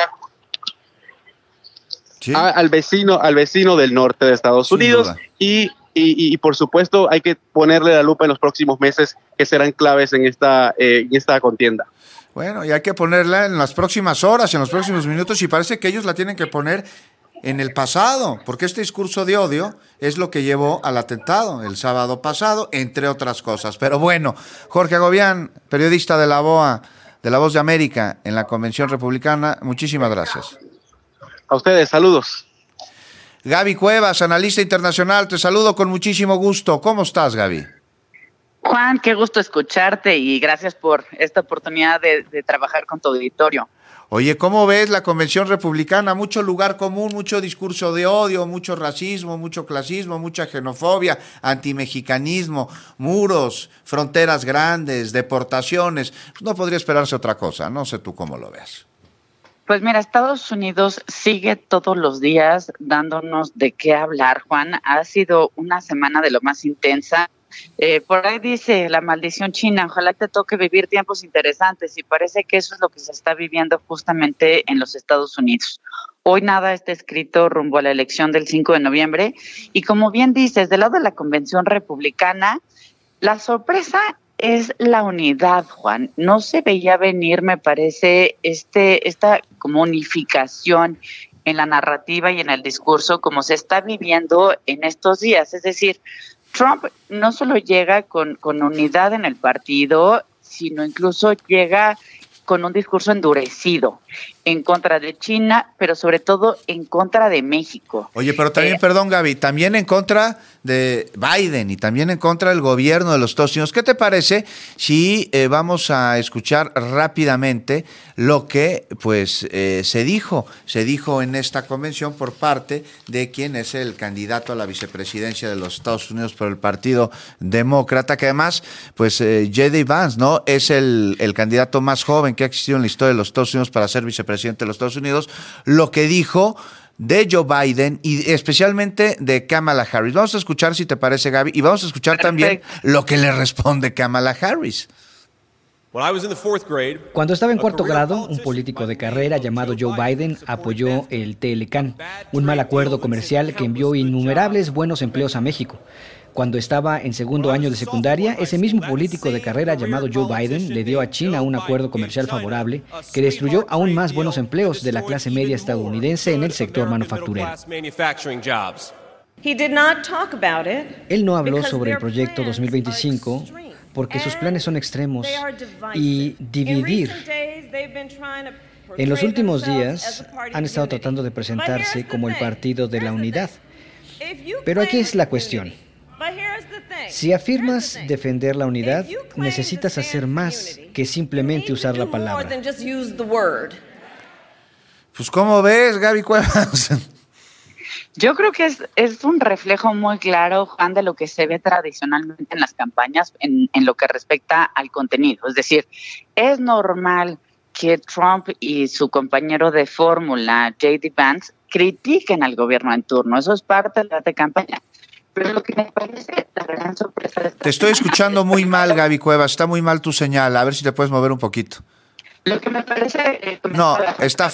al vecino del norte de Estados Unidos. Y por supuesto hay que ponerle la lupa en los próximos meses, que serán claves en esta contienda. Bueno, y hay que ponerla en las próximas horas, en los próximos minutos, y parece que ellos la tienen que poner en el pasado, porque este discurso de odio es lo que llevó al atentado el sábado pasado, entre otras cosas. Pero bueno, Jorge Agobián, periodista de la BOA, de La Voz de América, en la Convención Republicana, muchísimas gracias. A ustedes, saludos. Gaby Cuevas, analista internacional, te saludo con muchísimo gusto. ¿Cómo estás, Gaby? Juan, qué gusto escucharte y gracias por esta oportunidad de trabajar con tu auditorio. Oye, ¿cómo ves la Convención Republicana? Mucho lugar común, mucho discurso de odio, mucho racismo, mucho clasismo, mucha xenofobia, antimexicanismo, muros, fronteras grandes, deportaciones. No podría esperarse otra cosa, no sé tú cómo lo ves. Pues mira, Estados Unidos sigue todos los días dándonos de qué hablar, Juan. Ha sido una semana de lo más intensa. Por ahí dice la maldición china, ojalá te toque vivir tiempos interesantes, y parece que eso es lo que se está viviendo justamente en los Estados Unidos. Hoy nada está escrito rumbo a la elección del 5 de noviembre y como bien dices, del lado de la Convención Republicana, la sorpresa es la unidad, Juan. No se veía venir, me parece, esta como unificación en la narrativa y en el discurso como se está viviendo en estos días, es decir, Trump no solo llega con unidad en el partido, sino incluso llega con un discurso endurecido en contra de China, pero sobre todo en contra de México. Oye, pero también, perdón Gaby, también en contra de Biden y también en contra del gobierno de los Estados Unidos. ¿Qué te parece si vamos a escuchar rápidamente lo que pues se dijo en esta convención por parte de quien es el candidato a la vicepresidencia de los Estados Unidos por el Partido Demócrata, que además pues J.D. Vance, ¿no?, es el candidato más joven que ha existido en la historia de los Estados Unidos para ser vicepresidente de los Estados Unidos, lo que dijo de Joe Biden y especialmente de Kamala Harris. Vamos a escuchar, si te parece, Gaby, y vamos a escuchar también lo que le responde Kamala Harris. Cuando estaba en cuarto grado, un político de carrera llamado Joe Biden apoyó el TLCAN, un mal acuerdo comercial que envió innumerables buenos empleos a México. Cuando estaba en segundo año de secundaria, ese mismo político de carrera llamado Joe Biden le dio a China un acuerdo comercial favorable que destruyó aún más buenos empleos de la clase media estadounidense en el sector manufacturero. Él no habló sobre el proyecto 2025 porque sus planes son extremos y dividir. En los últimos días han estado tratando de presentarse como el partido de la unidad. Pero aquí es la cuestión. Si afirmas defender la unidad, necesitas hacer más que simplemente usar la palabra. Pues, ¿cómo ves, Gaby Cuevas? Yo creo que es un reflejo muy claro, Juan, de lo que se ve tradicionalmente en las campañas en lo que respecta al contenido. Es decir, es normal que Trump y su compañero de fórmula, J.D. Vance, critiquen al gobierno en turno. Eso es parte de la campaña. Pero lo que me parece la gran sorpresa de Te estoy escuchando muy mal, Gaby Cuevas. Está muy mal tu señal. A ver si te puedes mover un poquito. Lo que me parece... No, está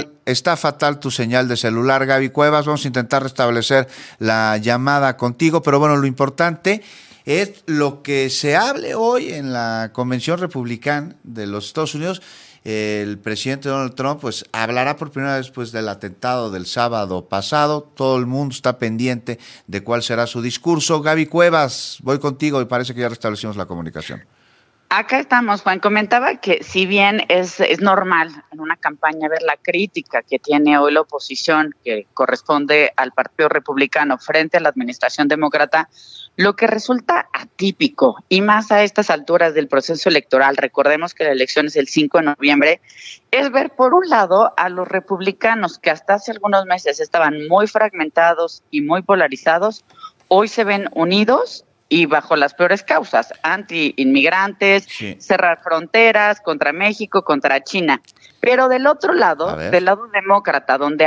fatal tu señal de celular, Gaby Cuevas. Vamos a intentar restablecer la llamada contigo, pero bueno, lo importante es lo que se hable hoy en la Convención Republicana de los Estados Unidos. El presidente Donald Trump pues hablará por primera vez después del atentado del sábado pasado. Todo el mundo está pendiente de cuál será su discurso. Gaby Cuevas, voy contigo y parece que ya restablecimos la comunicación. Acá estamos, Juan. Comentaba que si bien es normal en una campaña ver la crítica que tiene hoy la oposición, que corresponde al Partido Republicano frente a la administración demócrata, lo que resulta atípico, y más a estas alturas del proceso electoral, recordemos que la elección es el 5 de noviembre, es ver por un lado a los republicanos que hasta hace algunos meses estaban muy fragmentados y muy polarizados, hoy se ven unidos y bajo las peores causas, anti-inmigrantes, cerrar fronteras, contra México, contra China. Pero del otro lado, del lado demócrata, donde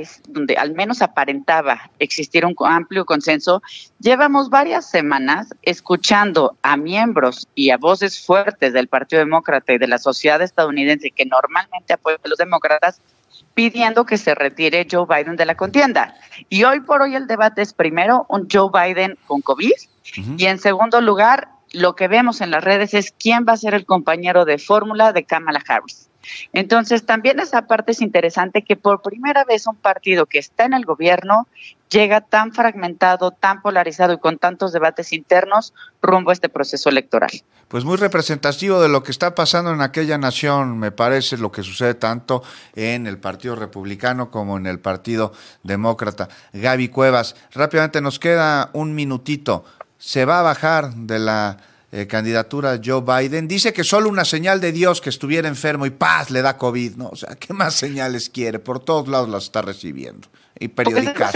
al menos aparentaba existir un amplio consenso, llevamos varias semanas escuchando a miembros y a voces fuertes del Partido Demócrata y de la sociedad estadounidense que normalmente apoyan a los demócratas, pidiendo que se retire Joe Biden de la contienda. Y hoy por hoy el debate es primero un Joe Biden con COVID, y en segundo lugar, lo que vemos en las redes es quién va a ser el compañero de fórmula de Kamala Harris. Entonces, también esa parte es interesante, que por primera vez un partido que está en el gobierno llega tan fragmentado, tan polarizado y con tantos debates internos rumbo a este proceso electoral. Pues muy representativo de lo que está pasando en aquella nación, me parece, lo que sucede tanto en el Partido Republicano como en el Partido Demócrata. Gaby Cuevas, rápidamente nos queda un minutito. ¿Se va a bajar de la candidatura Joe Biden? Dice que solo una señal de Dios que estuviera enfermo y ¡paz! Le da COVID, ¿no? O sea, ¿qué más señales quiere? Por todos lados las está recibiendo. Y periodicazos.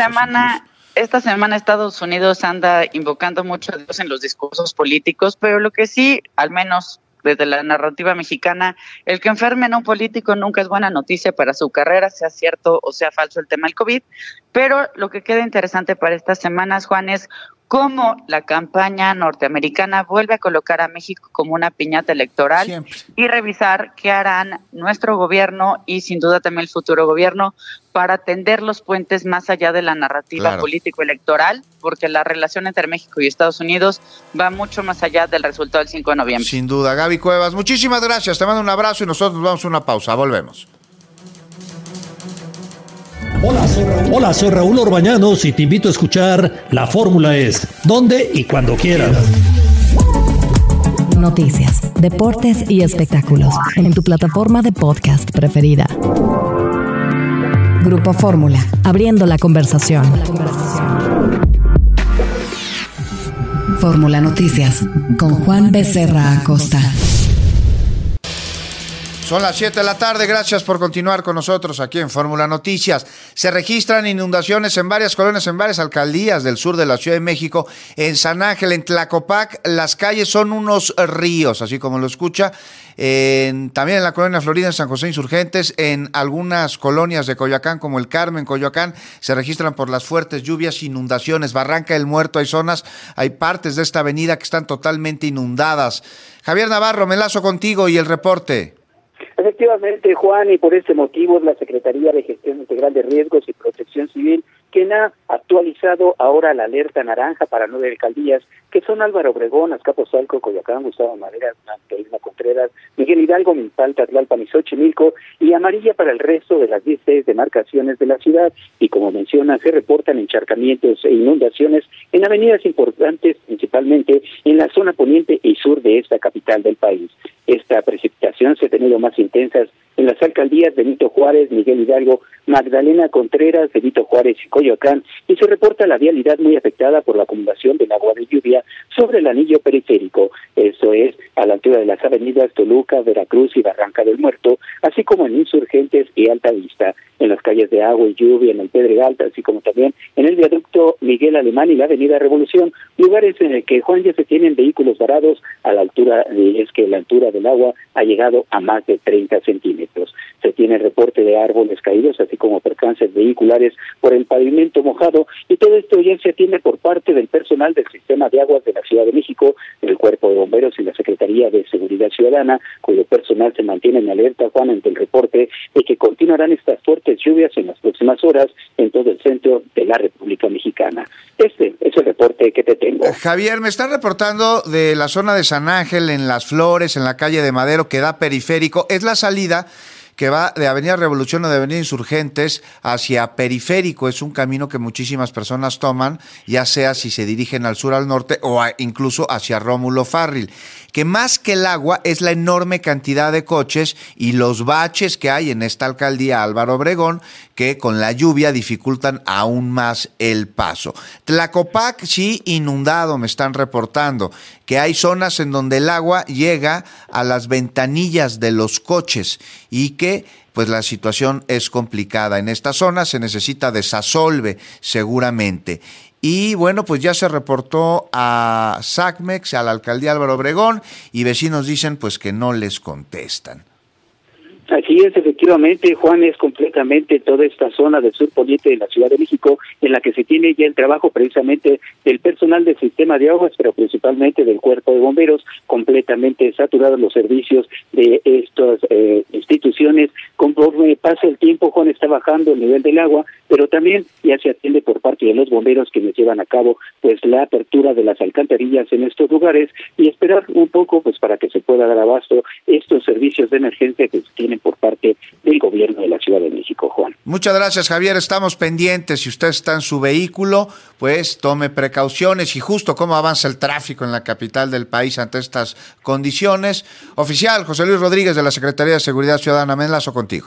Esta semana Estados Unidos anda invocando mucho a Dios en los discursos políticos, pero lo que sí, al menos desde la narrativa mexicana, el que enfermen a un político nunca es buena noticia para su carrera, sea cierto o sea falso el tema del COVID. Pero lo que queda interesante para estas semanas, Juan, es cómo la campaña norteamericana vuelve a colocar a México como una piñata electoral y revisar qué harán nuestro gobierno y sin duda también el futuro gobierno para tender los puentes más allá de la narrativa político-electoral, porque la relación entre México y Estados Unidos va mucho más allá del resultado del 5 de noviembre. Sin duda. Gaby Cuevas, muchísimas gracias. Te mando un abrazo y nosotros nos vamos a una pausa. Volvemos. Hola, soy Raúl Orbañanos y te invito a escuchar La Fórmula Es, donde y cuando quieras. Noticias. deportes y espectáculos en tu plataforma de podcast preferida. Grupo Fórmula, abriendo la conversación. Fórmula Noticias, con Juan Becerra Acosta. Son las 7 de la tarde, gracias por continuar con nosotros aquí en Fórmula Noticias. Se registran inundaciones en varias colonias, en varias alcaldías del sur de la Ciudad de México. En San Ángel, en Tlacopac, las calles son unos ríos, así como lo escucha. También en la colonia Florida, en San José Insurgentes, en algunas colonias de Coyoacán, como el Carmen, Coyoacán, se registran por las fuertes lluvias inundaciones. Barranca del Muerto, hay partes de esta avenida que están totalmente inundadas. Javier Navarro, me enlazo contigo y el reporte. Efectivamente, Juan, y por ese motivo es la Secretaría de Gestión Integral de Riesgos y Protección Civil quien ha actualizado ahora la alerta naranja para 9 alcaldías, que son Álvaro Obregón, Azcapotzalco, Coyoacán, Gustavo Madero, Angelina Contreras, Miguel Hidalgo, Milpalta, Tlalpan y Xochimilco, y amarilla para el resto de las 16 demarcaciones de la ciudad. Y como menciona, se reportan encharcamientos e inundaciones en avenidas importantes, principalmente en la zona poniente y sur de esta capital del país. Esta precipitación se ha tenido más intensas en las alcaldías Benito Juárez, Miguel Hidalgo, Magdalena Contreras, Benito Juárez y Coyoacán, y se reporta la vialidad muy afectada por la acumulación del agua de lluvia sobre el anillo periférico, eso es, a la altura de las avenidas Toluca, Veracruz y Barranca del Muerto, así como en Insurgentes y Altavista, en las calles de Agua y Lluvia, en el Pedregal, así como también en el viaducto Miguel Alemán y la avenida Revolución, lugares en el que, Juan, ya se tienen vehículos varados a la altura, es que la altura del agua ha llegado a más de 30 centímetros. Se tiene reporte de árboles caídos, así como percances vehiculares por el pavimento mojado, y todo esto ya se atiende por parte del personal del Sistema de Aguas de la Ciudad de México, el Cuerpo de Bomberos y la Secretaría de Seguridad Ciudadana, cuyo personal se mantiene en alerta, Juan, ante el reporte de que continuarán estas fuertes lluvias en las próximas horas en todo el centro de la República Mexicana. Este es el reporte que te tengo. Javier, me están reportando de la zona de San Ángel, en Las Flores, en la calle de Madero, que da periférico. Es la salida que va de Avenida Revolución o de Avenida Insurgentes hacia Periférico. Es un camino que muchísimas personas toman, ya sea si se dirigen al sur, al norte, o incluso hacia Rómulo Farril. Que más que el agua es la enorme cantidad de coches y los baches que hay en esta alcaldía Álvaro Obregón, que con la lluvia dificultan aún más el paso. Tlacopac sí inundado, me están reportando, que hay zonas en donde el agua llega a las ventanillas de los coches y que pues la situación es complicada. En esta zona se necesita desasolve seguramente. Y bueno, pues ya se reportó a SACMEX, a la alcaldía Álvaro Obregón, y vecinos dicen pues que no les contestan. Así es, efectivamente, Juan, es completamente toda esta zona del sur poniente de la Ciudad de México en la que se tiene ya el trabajo precisamente del personal del sistema de aguas, pero principalmente del cuerpo de bomberos, completamente saturados los servicios de estas instituciones. Conforme pasa el tiempo, Juan, está bajando el nivel del agua, pero también ya se atiende por parte de los bomberos quienes llevan a cabo pues la apertura de las alcantarillas en estos lugares y esperar un poco pues para que se pueda dar abasto estos servicios de emergencia que se tienen por parte del gobierno de la Ciudad de México, Juan. Muchas gracias, Javier, estamos pendientes. Si usted está en su vehículo, pues tome precauciones. Y justo cómo avanza el tráfico en la capital del país ante estas condiciones. Oficial José Luis Rodríguez de la Secretaría de Seguridad Ciudadana, me enlazo contigo.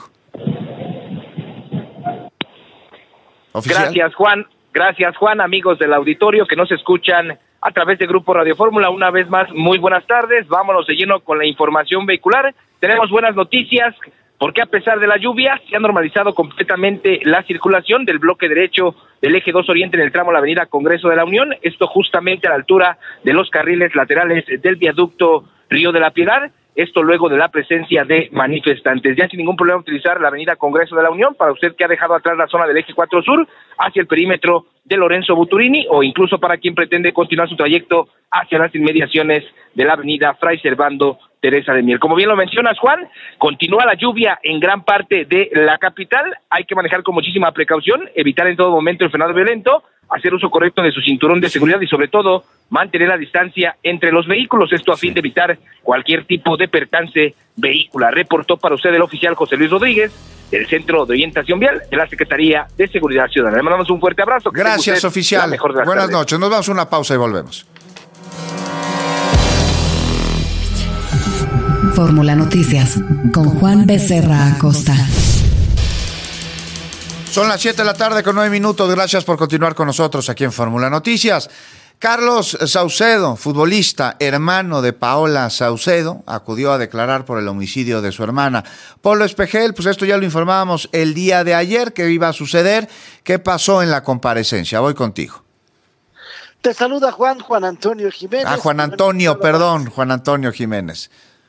Oficial. Gracias, Juan, amigos del auditorio que nos escuchan a través de Grupo Radio Fórmula. Una vez más, muy buenas tardes. Vámonos de lleno con la información vehicular. Tenemos buenas noticias porque a pesar de la lluvia se ha normalizado completamente la circulación del bloque derecho del eje 2 Oriente en el tramo de la avenida Congreso de la Unión, esto justamente a la altura de los carriles laterales del viaducto Río de la Piedad, esto luego de la presencia de manifestantes. Ya sin ningún problema utilizar la avenida Congreso de la Unión para usted que ha dejado atrás la zona del eje 4 Sur hacia el perímetro de Lorenzo Buturini o incluso para quien pretende continuar su trayecto hacia las inmediaciones de la avenida Fray Servando Teresa de Mier. Como bien lo mencionas, Juan, continúa la lluvia en gran parte de la capital, hay que manejar con muchísima precaución, evitar en todo momento el frenado violento, hacer uso correcto de su cinturón de seguridad y sobre todo mantener la distancia entre los vehículos, esto a fin de evitar cualquier tipo de percance vehicular. Reportó para usted el oficial José Luis Rodríguez del Centro de Orientación Vial de la Secretaría de Seguridad Ciudadana. Le mandamos un fuerte abrazo. Gracias, oficial. Buenas noches. Nos vamos a una pausa y volvemos. Fórmula Noticias con Juan Becerra Acosta. Son las 7 de la tarde con 9 minutos. Gracias por continuar con nosotros aquí en Fórmula Noticias. Carlos Saucedo, futbolista, hermano de Paola Saucedo, acudió a declarar por el homicidio de su hermana. Polo Espejel, pues esto ya lo informábamos el día de ayer que iba a suceder. ¿Qué pasó en la comparecencia? Voy contigo. Te saluda Juan Antonio Jiménez. Juan Antonio Jiménez.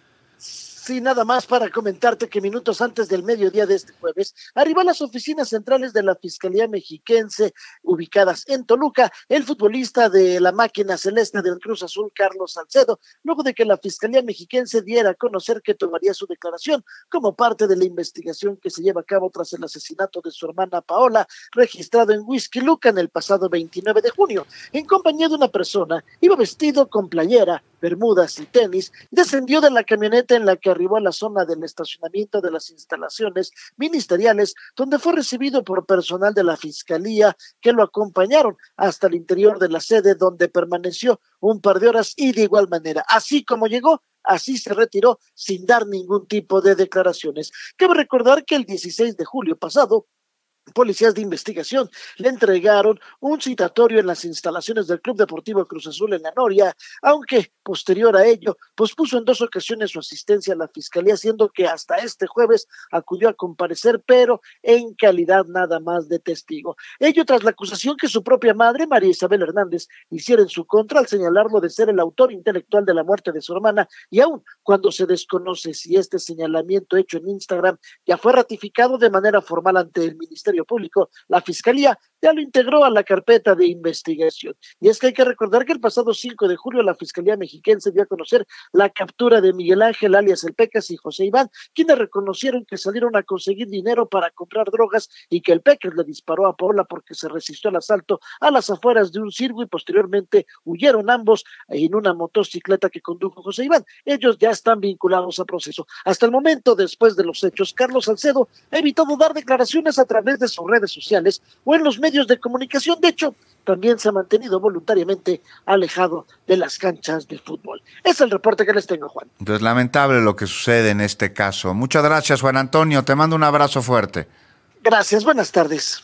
Sí, nada más para comentarte que minutos antes del mediodía de este jueves, arribó a las oficinas centrales de la Fiscalía Mexiquense, ubicadas en Toluca, el futbolista de la máquina celeste del Cruz Azul, Carlos Salcedo, luego de que la Fiscalía Mexiquense diera a conocer que tomaría su declaración como parte de la investigación que se lleva a cabo tras el asesinato de su hermana Paola, registrado en Whisky Lucan el pasado 29 de junio. En compañía de una persona, iba vestido con playera, bermudas y tenis, descendió de la camioneta en la que arribó a la zona del estacionamiento de las instalaciones ministeriales, donde fue recibido por personal de la Fiscalía que lo acompañaron hasta el interior de la sede, donde permaneció un par de horas y de igual manera, así como llegó, así se retiró sin dar ningún tipo de declaraciones. Cabe recordar que el 16 de julio pasado, policías de investigación le entregaron un citatorio en las instalaciones del Club Deportivo Cruz Azul en La Noria, aunque posterior a ello pospuso en 2 ocasiones su asistencia a la Fiscalía, siendo que hasta este jueves acudió a comparecer, pero en calidad nada más de testigo. Ello tras la acusación que su propia madre, María Isabel Hernández, hiciera en su contra al señalarlo de ser el autor intelectual de la muerte de su hermana, y aún cuando se desconoce si este señalamiento hecho en Instagram ya fue ratificado de manera formal ante el Ministerio Público, la Fiscalía ya lo integró a la carpeta de investigación. Y es que hay que recordar que el pasado 5 de julio la Fiscalía Mexiquense dio a conocer la captura de Miguel Ángel, alias El Pecas, y José Iván, quienes reconocieron que salieron a conseguir dinero para comprar drogas y que El Pecas le disparó a Paola porque se resistió al asalto a las afueras de un circo y posteriormente huyeron ambos en una motocicleta que condujo José Iván. Ellos ya están vinculados a proceso. Hasta el momento, después de los hechos, Carlos Salcedo ha evitado dar declaraciones a través de sus redes sociales o en los medios de comunicación. De hecho, también se ha mantenido voluntariamente alejado de las canchas de fútbol. Es el reporte que les tengo, Juan. Pues lamentable lo que sucede en este caso. Muchas gracias, Juan Antonio. Te mando un abrazo fuerte. Gracias, buenas tardes.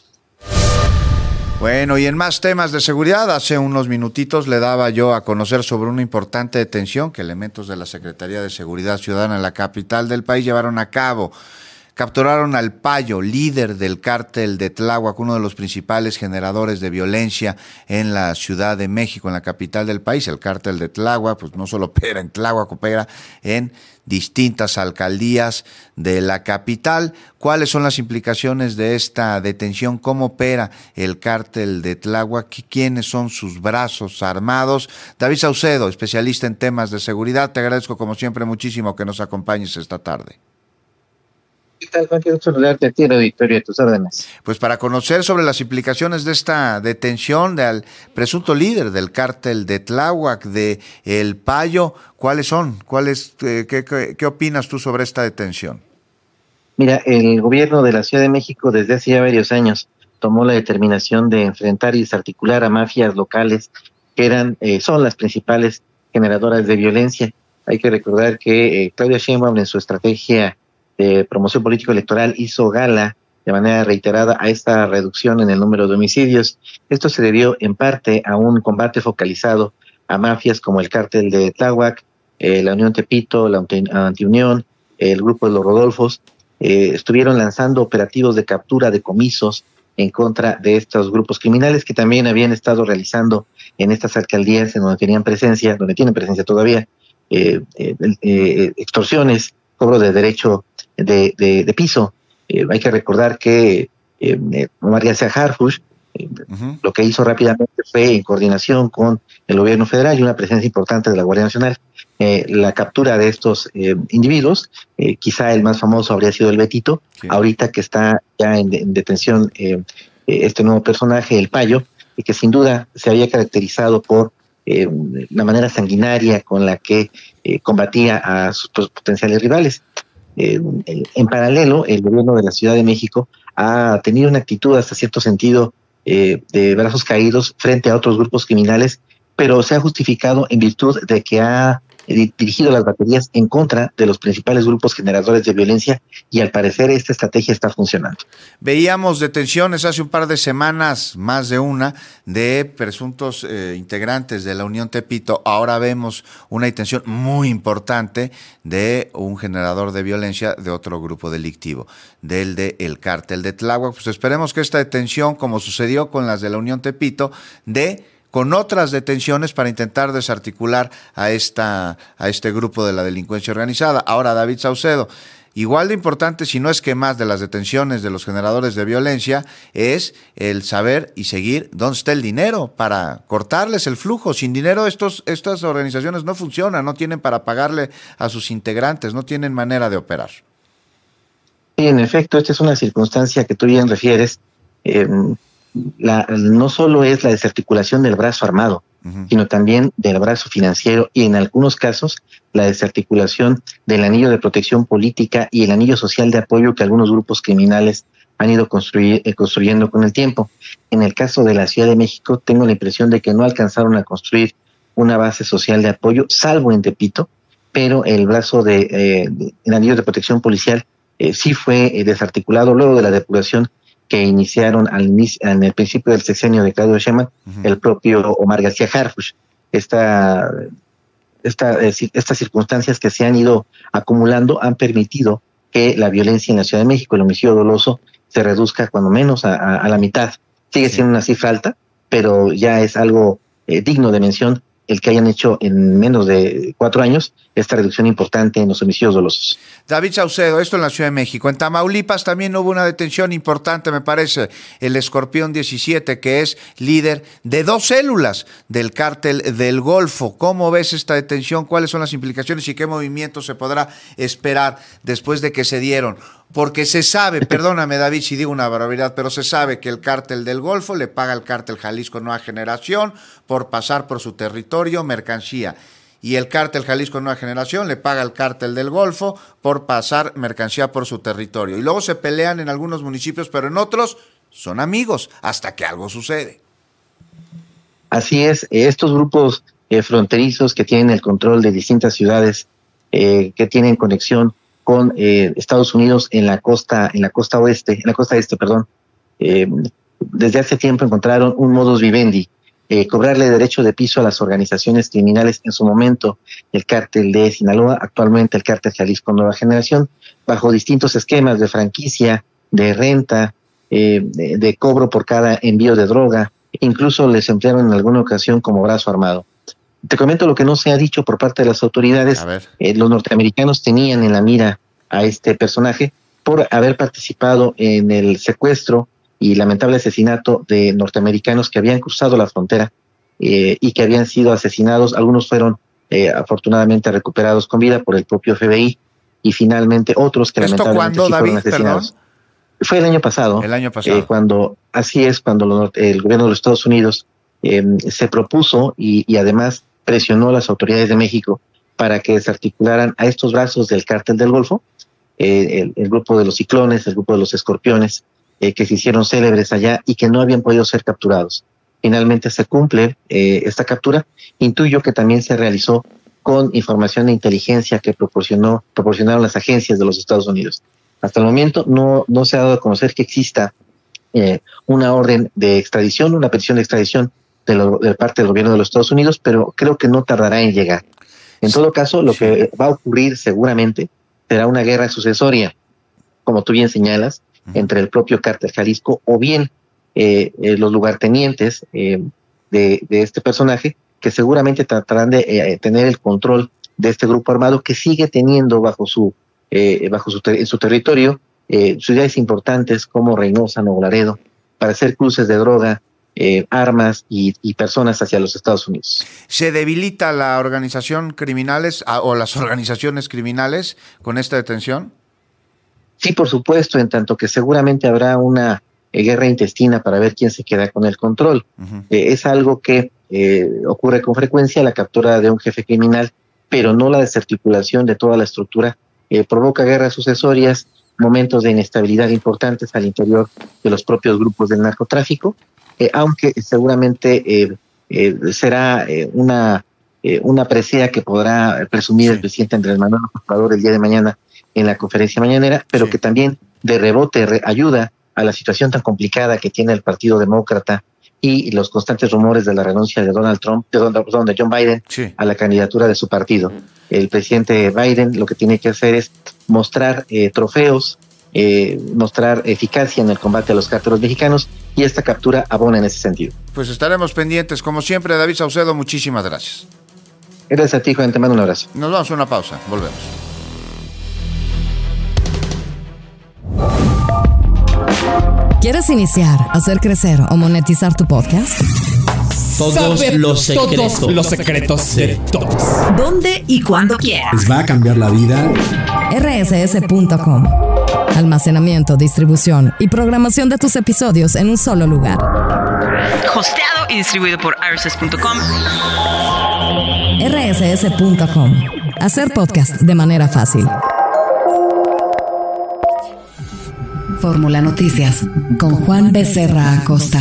Bueno, y en más temas de seguridad, hace unos minutitos le daba yo a conocer sobre una importante detención que elementos de la Secretaría de Seguridad Ciudadana en la capital del país llevaron a cabo. Capturaron al Payo, líder del cártel de Tláhuac, uno de los principales generadores de violencia en la Ciudad de México, en la capital del país. El cártel de Tláhuac, pues no solo opera en Tláhuac, opera en distintas alcaldías de la capital. ¿Cuáles son las implicaciones de esta detención? ¿Cómo opera el cártel de Tláhuac? ¿Quiénes son sus brazos armados? David Saucedo, especialista en temas de seguridad, te agradezco como siempre muchísimo que nos acompañes esta tarde. ¿Qué tal, Juan? Quiero saludarte a ti, el auditorio, a tus órdenes. Pues para conocer sobre las implicaciones de esta detención del presunto líder del cártel de Tláhuac, de El Payo, ¿cuáles son? ¿Qué opinas tú sobre esta detención? Mira, el gobierno de la Ciudad de México desde hace ya varios años tomó la determinación de enfrentar y desarticular a mafias locales que son las principales generadoras de violencia. Hay que recordar que Claudia Sheinbaum en su estrategia de promoción político-electoral hizo gala de manera reiterada a esta reducción en el número de homicidios. Esto se debió en parte a un combate focalizado a mafias como el cártel de Tláhuac, la Unión Tepito, la Antiunión, el grupo de los Rodolfos. Estuvieron lanzando operativos de captura, decomisos en contra de estos grupos criminales que también habían estado realizando en estas alcaldías en donde tienen presencia todavía, extorsiones, cobro de derecho de piso. Hay que recordar que Omar García Harfuch lo que hizo rápidamente fue, en coordinación con el gobierno federal y una presencia importante de la Guardia Nacional, la captura de estos individuos. Quizá el más famoso habría sido el Betito, sí. Ahorita que está ya en detención este nuevo personaje, el Payo, y que sin duda se había caracterizado por la manera sanguinaria con la que combatía a sus potenciales rivales. En paralelo, el gobierno de la Ciudad de México ha tenido una actitud hasta cierto sentido de brazos caídos frente a otros grupos criminales, pero se ha justificado en virtud de que ha dirigido las baterías en contra de los principales grupos generadores de violencia, y al parecer esta estrategia está funcionando. Veíamos detenciones hace un par de semanas, más de una, de presuntos integrantes de la Unión Tepito. Ahora vemos una detención muy importante de un generador de violencia de otro grupo delictivo, del Cártel de Tláhuac. Pues esperemos que esta detención, como sucedió con las de la Unión Tepito, con otras detenciones para intentar desarticular a este grupo de la delincuencia organizada. Ahora, David Saucedo, igual de importante, si no es que más, de las detenciones de los generadores de violencia es el saber y seguir dónde está el dinero para cortarles el flujo. Sin dinero estas organizaciones no funcionan, no tienen para pagarle a sus integrantes, no tienen manera de operar. Sí, en efecto, esta es una circunstancia que tú bien refieres. No solo es la desarticulación del brazo armado, sino también del brazo financiero, y en algunos casos la desarticulación del anillo de protección política y el anillo social de apoyo que algunos grupos criminales han ido construyendo con el tiempo. En el caso de la Ciudad de México, tengo la impresión de que no alcanzaron a construir una base social de apoyo, salvo en Tepito, pero el brazo el anillo de protección policial sí fue desarticulado luego de la depuración que iniciaron en el principio del sexenio de Claudio Sheinbaum, el propio Omar García Harfuch. Estas circunstancias que se han ido acumulando han permitido que la violencia en la Ciudad de México, el homicidio doloso, se reduzca cuando menos a la mitad. Sigue siendo una cifra alta, pero ya es algo digno de mención el que hayan hecho en menos de 4 años esta reducción importante en los homicidios dolosos. David Saucedo, esto en la Ciudad de México. En Tamaulipas también hubo una detención importante, me parece, el Escorpión 17, que es líder de 2 células del Cártel del Golfo. ¿Cómo ves esta detención? ¿Cuáles son las implicaciones y qué movimiento se podrá esperar después de que se dieron? Porque se sabe, perdóname David si digo una barbaridad, pero se sabe que el Cártel del Golfo le paga al Cártel Jalisco Nueva Generación por pasar por su territorio mercancía. Y el Cártel Jalisco Nueva Generación le paga al Cártel del Golfo por pasar mercancía por su territorio. Y luego se pelean en algunos municipios, pero en otros son amigos, hasta que algo sucede. Así es, estos grupos fronterizos que tienen el control de distintas ciudades, que tienen conexión con Estados Unidos en la costa este, desde hace tiempo encontraron un modus vivendi, cobrarle derecho de piso a las organizaciones criminales, en su momento el Cártel de Sinaloa, actualmente el Cártel Jalisco Nueva Generación, bajo distintos esquemas de franquicia, de renta, de cobro por cada envío de droga, incluso les emplearon en alguna ocasión como brazo armado. Te comento lo que no se ha dicho por parte de las autoridades. Los norteamericanos tenían en la mira a este personaje por haber participado en el secuestro y lamentable asesinato de norteamericanos que habían cruzado la frontera y que habían sido asesinados. Algunos fueron afortunadamente recuperados con vida por el propio FBI, y finalmente otros que lamentablemente sí fueron asesinados. Perdón. Fue el año pasado. Cuando el gobierno de los Estados Unidos se propuso y además presionó a las autoridades de México para que desarticularan a estos brazos del Cártel del Golfo, el grupo de los Ciclones, el grupo de los Escorpiones, que se hicieron célebres allá y que no habían podido ser capturados. Finalmente se cumple esta captura. Intuyo que también se realizó con información de inteligencia que proporcionaron las agencias de los Estados Unidos. Hasta el momento no se ha dado a conocer que exista una orden de extradición, una petición de extradición de parte del gobierno de los Estados Unidos, pero creo que no tardará en llegar. En todo caso, lo que va a ocurrir seguramente será una guerra sucesoria, como tú bien señalas, entre el propio Cártel Jalisco o bien los lugartenientes de este personaje, que seguramente tratarán de tener el control de este grupo armado que sigue teniendo en su territorio ciudades importantes como Reynosa, Nuevo Laredo, para hacer cruces de droga, armas y personas hacia los Estados Unidos. ¿Se debilita la organización criminales o las organizaciones criminales con esta detención? Sí, por supuesto, en tanto que seguramente habrá una guerra intestina para ver quién se queda con el control. Es algo que ocurre con frecuencia, la captura de un jefe criminal, pero no la desarticulación de toda la estructura. Provoca guerras sucesorias, momentos de inestabilidad importantes al interior de los propios grupos del narcotráfico, aunque seguramente será una una presea que podrá presumir el presidente Andrés Manuel López Obrador el día de mañana en la conferencia mañanera, pero que también de rebote ayuda a la situación tan complicada que tiene el Partido Demócrata y los constantes rumores de la renuncia de Donald Trump, de John Biden, a la candidatura de su partido. El presidente Biden lo que tiene que hacer es mostrar trofeos, mostrar eficacia en el combate a los cárteles mexicanos, y esta captura abona en ese sentido. Pues estaremos pendientes, como siempre. David Saucedo, muchísimas gracias. Gracias a ti, Juan, te mando un abrazo. Nos vamos a una pausa, volvemos. ¿Quieres iniciar, hacer crecer o monetizar tu podcast? Todos los secretos de todos. ¿Dónde y cuándo quieras? Les va a cambiar la vida. rss.com. Almacenamiento, distribución y programación de tus episodios en un solo lugar. Hosteado y distribuido por rss.com. rss.com. Hacer podcast de manera fácil. Fórmula Noticias con Juan Becerra Acosta.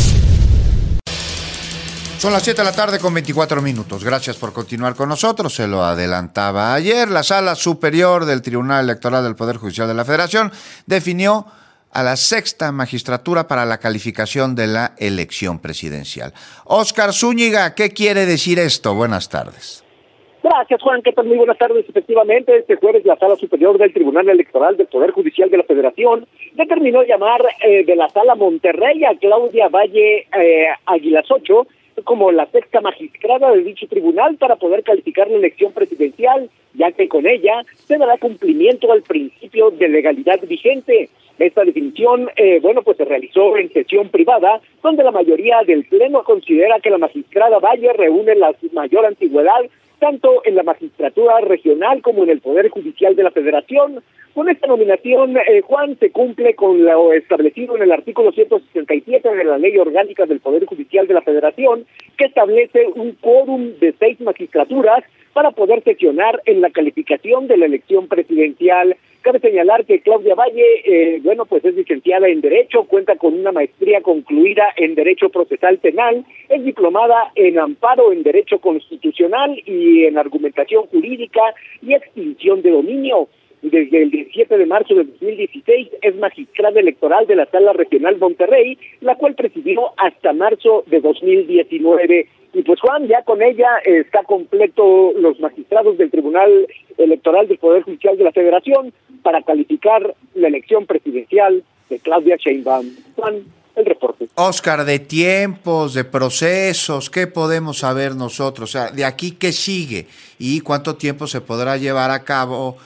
Son las 7 de la tarde con 24 minutos. Gracias por continuar con nosotros. Se lo adelantaba ayer. La Sala Superior del Tribunal Electoral del Poder Judicial de la Federación definió a la sexta magistratura para la calificación de la elección presidencial. Óscar Zúñiga, ¿qué quiere decir esto? Buenas tardes. Gracias, Juan. ¿Qué tal? Muy buenas tardes. Efectivamente, este jueves la Sala Superior del Tribunal Electoral del Poder Judicial de la Federación determinó llamar de la Sala Monterrey a Claudia Valle Águilas Ocho como la sexta magistrada de dicho tribunal para poder calificar la elección presidencial, ya que con ella se dará cumplimiento al principio de legalidad vigente. Esta definición, pues se realizó en sesión privada, donde la mayoría del Pleno considera que la magistrada Valle reúne la mayor antigüedad tanto en la magistratura regional como en el Poder Judicial de la Federación. Con esta nominación, Juan, se cumple con lo establecido en el artículo 167 de la Ley Orgánica del Poder Judicial de la Federación, que establece un quórum de 6 magistraturas para poder sesionar en la calificación de la elección presidencial. Cabe señalar que Claudia Valle, pues es licenciada en Derecho, cuenta con una maestría concluida en Derecho Procesal Penal, es diplomada en Amparo en Derecho Constitucional y en Argumentación Jurídica y Extinción de Dominio. Desde el 17 de marzo de 2016 es magistrada electoral de la Sala Regional Monterrey, la cual presidió hasta marzo de 2019. Y pues, Juan, ya con ella está completo los magistrados del Tribunal Electoral del Poder Judicial de la Federación para calificar la elección presidencial de Claudia Sheinbaum. Juan, el reporte. Óscar, de tiempos, de procesos, ¿qué podemos saber nosotros? O sea, de aquí, ¿qué sigue? ¿Y cuánto tiempo se podrá llevar a cabo,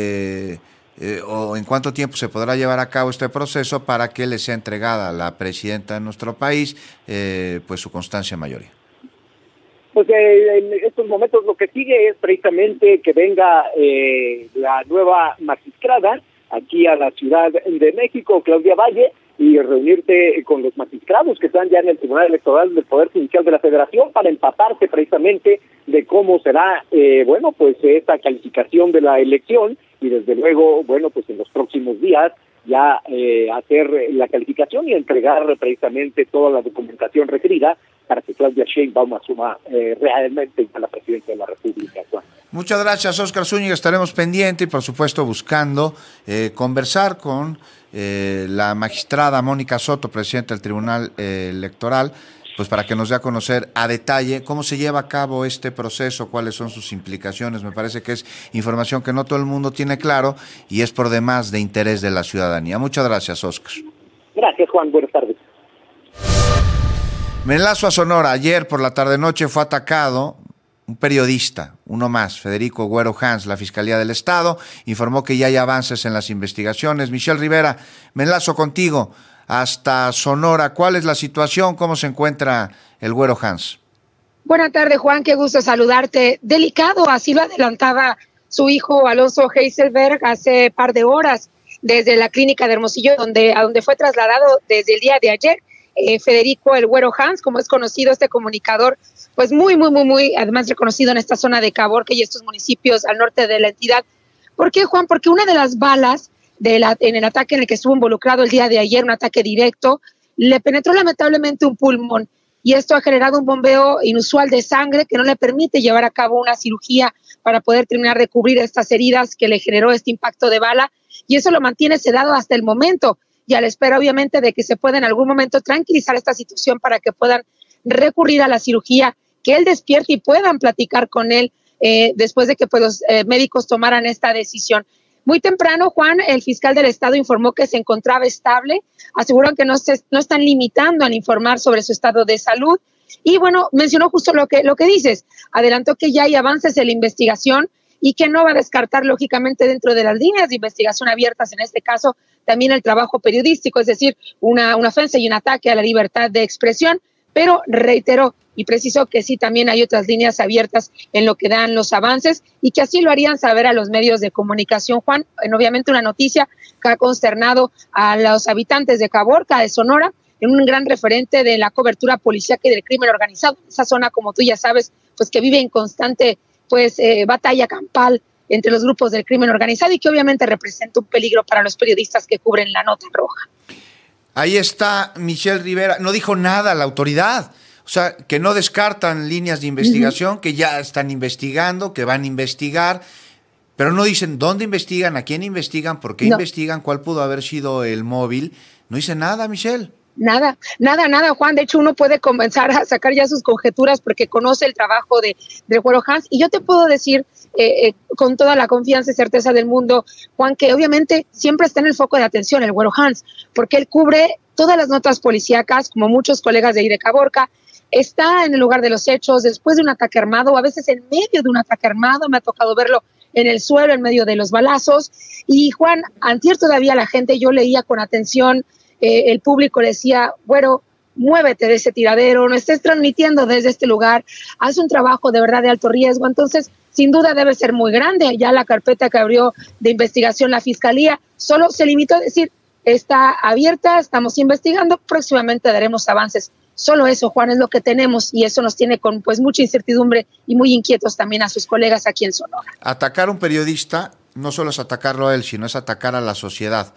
o en cuánto tiempo se podrá llevar a cabo este proceso para que le sea entregada a la presidenta de nuestro país, pues su constancia de mayoría? Pues en estos momentos lo que sigue es precisamente que venga la nueva magistrada aquí a la Ciudad de México, Claudia Valle, y reunirse con los magistrados que están ya en el Tribunal Electoral del Poder Judicial de la Federación para empaparse precisamente de cómo será, pues esta calificación de la elección y desde luego, pues en los próximos días ya hacer la calificación y entregar precisamente toda la documentación requerida para que Claudia Sheinbaum asuma realmente a la presidencia de la República. Muchas gracias, Óscar Zúñiga. Estaremos pendientes y, por supuesto, buscando conversar con la magistrada Mónica Soto, presidenta del Tribunal Electoral, pues para que nos dé a conocer a detalle cómo se lleva a cabo este proceso, cuáles son sus implicaciones. Me parece que es información que no todo el mundo tiene claro y es por demás de interés de la ciudadanía. Muchas gracias, Óscar. Gracias, Juan. Buenas tardes. Me enlazo a Sonora. Ayer por la tarde-noche fue atacado un periodista, uno más, Federico Güero Hans. La Fiscalía del Estado informó que ya hay avances en las investigaciones. Michelle Rivera, me enlazo contigo hasta Sonora. ¿Cuál es la situación? ¿Cómo se encuentra el Güero Hans? Buenas tardes, Juan. Qué gusto saludarte. Delicado, así lo adelantaba su hijo Alonso Heiselberg hace par de horas desde la clínica de Hermosillo, a donde fue trasladado desde el día de ayer. Federico el Güero Hans, como es conocido este comunicador, pues muy, además reconocido en esta zona de Caborca y estos municipios al norte de la entidad. ¿Por qué, Juan? Porque una de las balas en el ataque en el que estuvo involucrado el día de ayer, un ataque directo, le penetró lamentablemente un pulmón y esto ha generado un bombeo inusual de sangre que no le permite llevar a cabo una cirugía para poder terminar de cubrir estas heridas que le generó este impacto de bala, y eso lo mantiene sedado hasta el momento, y a la espera obviamente de que se pueda en algún momento tranquilizar esta situación para que puedan recurrir a la cirugía, que él despierte y puedan platicar con él después de que pues, los médicos tomaran esta decisión. Muy temprano, Juan, el fiscal del estado informó que se encontraba estable, aseguran que no están limitando al informar sobre su estado de salud, y bueno, mencionó justo lo que dices, adelantó que ya hay avances en la investigación y que no va a descartar lógicamente dentro de las líneas de investigación abiertas, en este caso también el trabajo periodístico, es decir, una ofensa y un ataque a la libertad de expresión, pero reiteró y precisó que sí, también hay otras líneas abiertas en lo que dan los avances y que así lo harían saber a los medios de comunicación, Juan. Obviamente una noticia que ha consternado a los habitantes de Caborca, de Sonora, en un gran referente de la cobertura policíaca y del crimen organizado. Esa zona, como tú ya sabes, pues que vive en constante batalla campal entre los grupos del crimen organizado y que obviamente representa un peligro para los periodistas que cubren la nota roja. Ahí está Michelle Rivera, no dijo nada la autoridad, o sea, que no descartan líneas de investigación, que ya están investigando, que van a investigar, pero no dicen dónde investigan, a quién investigan, por qué investigan, cuál pudo haber sido el móvil. No dice nada, Michelle. Nada, Juan. De hecho, uno puede comenzar a sacar ya sus conjeturas porque conoce el trabajo del Güero Hans. Y yo te puedo decir con toda la confianza y certeza del mundo, Juan, que obviamente siempre está en el foco de atención el Güero Hans, porque él cubre todas las notas policíacas, como muchos colegas de ahí de Caborca, está en el lugar de los hechos después de un ataque armado, o a veces en medio de un ataque armado. Me ha tocado verlo en el suelo, en medio de los balazos. Y Juan, antier todavía la gente, yo leía con atención, el público le decía, Güero, muévete de ese tiradero, no estés transmitiendo desde este lugar, haz un trabajo de verdad de alto riesgo. Entonces, sin duda debe ser muy grande. Ya la carpeta que abrió de investigación la Fiscalía solo se limitó a decir, está abierta, estamos investigando, próximamente daremos avances. Solo eso, Juan, es lo que tenemos, y eso nos tiene con pues mucha incertidumbre y muy inquietos también a sus colegas aquí en Sonora. Atacar a un periodista no solo es atacarlo a él, sino es atacar a la sociedad.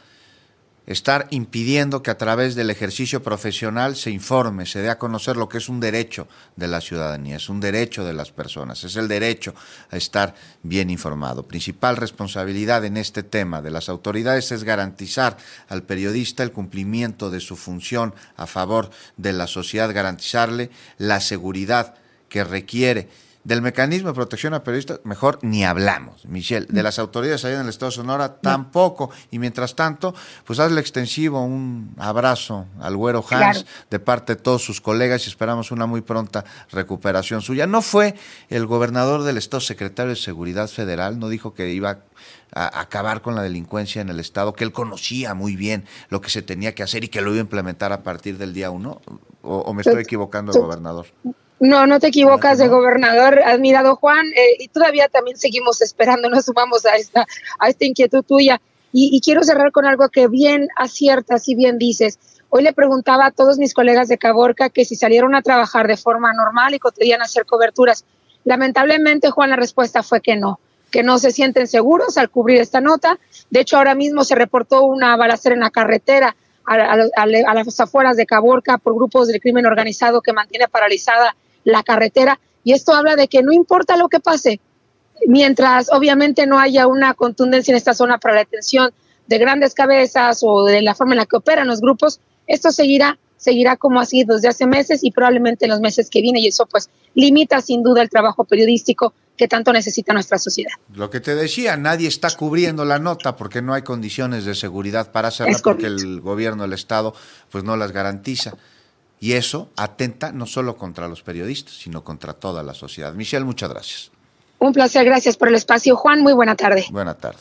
Estar impidiendo que a través del ejercicio profesional se informe, se dé a conocer lo que es un derecho de la ciudadanía, es un derecho de las personas, es el derecho a estar bien informado. Principal responsabilidad en este tema de las autoridades es garantizar al periodista el cumplimiento de su función a favor de la sociedad, garantizarle la seguridad que requiere. Del mecanismo de protección a periodistas, mejor ni hablamos, Michelle. De las autoridades allá en el estado de Sonora, tampoco. Y mientras tanto, pues hazle extensivo un abrazo al Güero Hans de parte de todos sus colegas y esperamos una muy pronta recuperación suya. ¿No fue el gobernador del estado secretario de Seguridad Federal? ¿No dijo que iba a acabar con la delincuencia en el estado, que él conocía muy bien lo que se tenía que hacer y que lo iba a implementar a partir del día 1? ¿O me estoy equivocando, gobernador? No te equivocas de gobernador, admirado Juan, y todavía también seguimos esperando, nos sumamos a esta inquietud tuya. Y quiero cerrar con algo que bien aciertas y bien dices. Hoy le preguntaba a todos mis colegas de Caborca que si salieron a trabajar de forma normal y cotidiana a hacer coberturas. Lamentablemente, Juan, la respuesta fue que no se sienten seguros al cubrir esta nota. De hecho, ahora mismo se reportó una balacera en la carretera a las afueras de Caborca por grupos del crimen organizado que mantiene paralizada la carretera, y esto habla de que no importa lo que pase, mientras obviamente no haya una contundencia en esta zona para la detención de grandes cabezas o de la forma en la que operan los grupos, esto seguirá como ha sido desde hace meses y probablemente en los meses que vienen, y eso pues limita sin duda el trabajo periodístico que tanto necesita nuestra sociedad. Lo que te decía, nadie está cubriendo la nota porque no hay condiciones de seguridad para hacerla, porque el gobierno del estado pues no las garantiza. Y eso atenta no solo contra los periodistas, sino contra toda la sociedad. Michelle, muchas gracias. Un placer, gracias por el espacio. Juan, muy buena tarde. Buena tarde.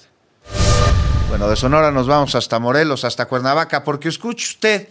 Bueno, de Sonora nos vamos hasta Morelos, hasta Cuernavaca, porque escuche usted,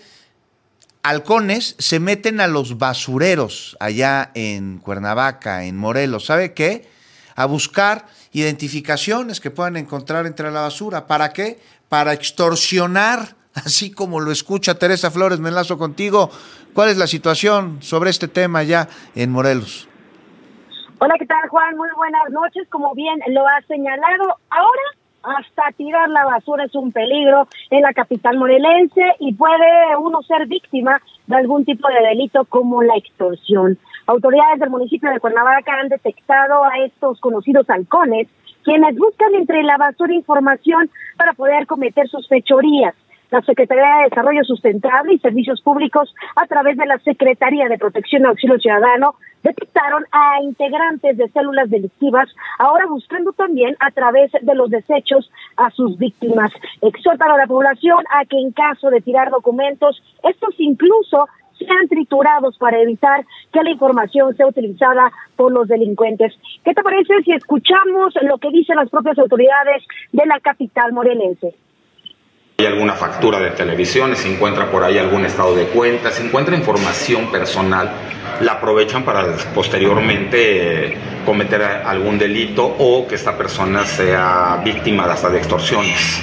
halcones se meten a los basureros allá en Cuernavaca, en Morelos. ¿Sabe qué? A buscar identificaciones que puedan encontrar entre la basura. ¿Para qué? Para extorsionar. Así como lo escucha Teresa Flores, me enlazo contigo. ¿Cuál es la situación sobre este tema ya en Morelos? Hola, ¿qué tal, Juan? Muy buenas noches. Como bien lo has señalado, ahora hasta tirar la basura es un peligro en la capital morelense y puede uno ser víctima de algún tipo de delito como la extorsión. Autoridades del municipio de Cuernavaca han detectado a estos conocidos halcones, quienes buscan entre la basura información para poder cometer sus fechorías. La Secretaría de Desarrollo Sustentable y Servicios Públicos, a través de la Secretaría de Protección y Auxilio Ciudadano, detectaron a integrantes de células delictivas, ahora buscando también a través de los desechos a sus víctimas. Exhortan a la población a que en caso de tirar documentos, estos incluso sean triturados para evitar que la información sea utilizada por los delincuentes. ¿Qué te parece si escuchamos lo que dicen las propias autoridades de la capital morelense? Hay alguna factura de televisión, se encuentra por ahí algún estado de cuenta, se encuentra información personal, la aprovechan para posteriormente cometer algún delito o que esta persona sea víctima hasta de extorsiones.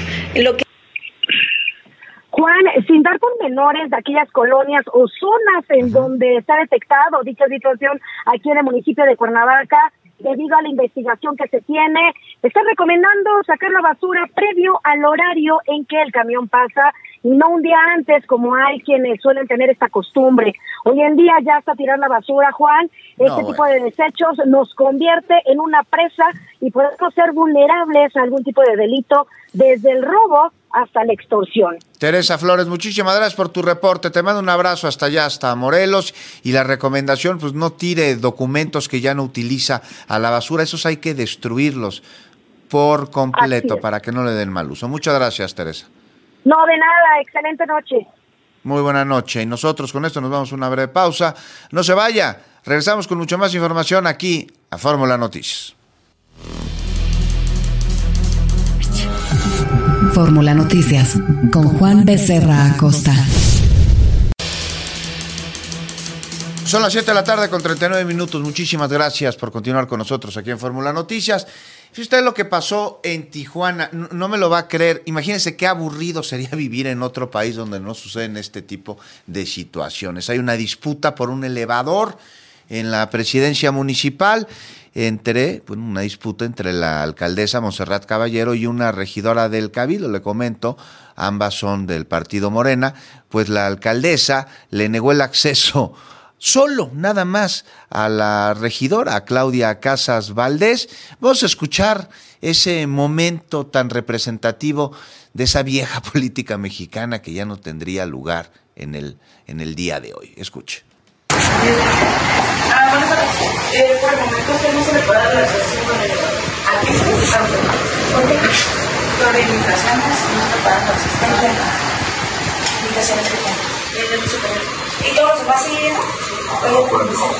Juan, sin dar pormenores de aquellas colonias o zonas en donde se ha detectado dicha situación aquí en el municipio de Cuernavaca, debido a la investigación que se tiene, está recomendando sacar la basura previo al horario en que el camión pasa y no un día antes, como hay quienes suelen tener esta costumbre. Hoy en día ya hasta tirar la basura, Juan, tipo de desechos nos convierte en una presa y podemos ser vulnerables a algún tipo de delito, desde el robo hasta la extorsión. Teresa Flores, muchísimas gracias por tu reporte. Te mando un abrazo hasta allá, hasta Morelos. Y la recomendación, pues no tire documentos que ya no utiliza a la basura. Esos hay que destruirlos por completo para que no le den mal uso. Muchas gracias, Teresa. No, de nada. Excelente noche. Muy buena noche. Y nosotros con esto nos vamos a una breve pausa. No se vaya. Regresamos con mucha más información aquí a Fórmula Noticias. Fórmula Noticias con Juan Becerra Acosta. Son las 7 de la tarde con 39 minutos. Muchísimas gracias por continuar con nosotros aquí en Fórmula Noticias. Fíjate usted lo que pasó en Tijuana, no me lo va a creer. Imagínense qué aburrido sería vivir en otro país donde no suceden este tipo de situaciones. Hay una disputa por un elevador en la presidencia municipal. Una disputa entre la alcaldesa Montserrat Caballero y una regidora del Cabildo, le comento, ambas son del partido Morena, pues la alcaldesa le negó el acceso solo, nada más, a la regidora, a Claudia Casas Valdés. Vamos a escuchar ese momento tan representativo de esa vieja política mexicana que ya no tendría lugar en el día de hoy. Escuche. Buenas tardes. Por el momento hemos separado la asociación con el aquí se está ¿por qué? Por limitaciones, no está pagando asistencia. Limitaciones que tengo. Desde el superior. ¿Y todo se va a seguir? Todo por nosotros.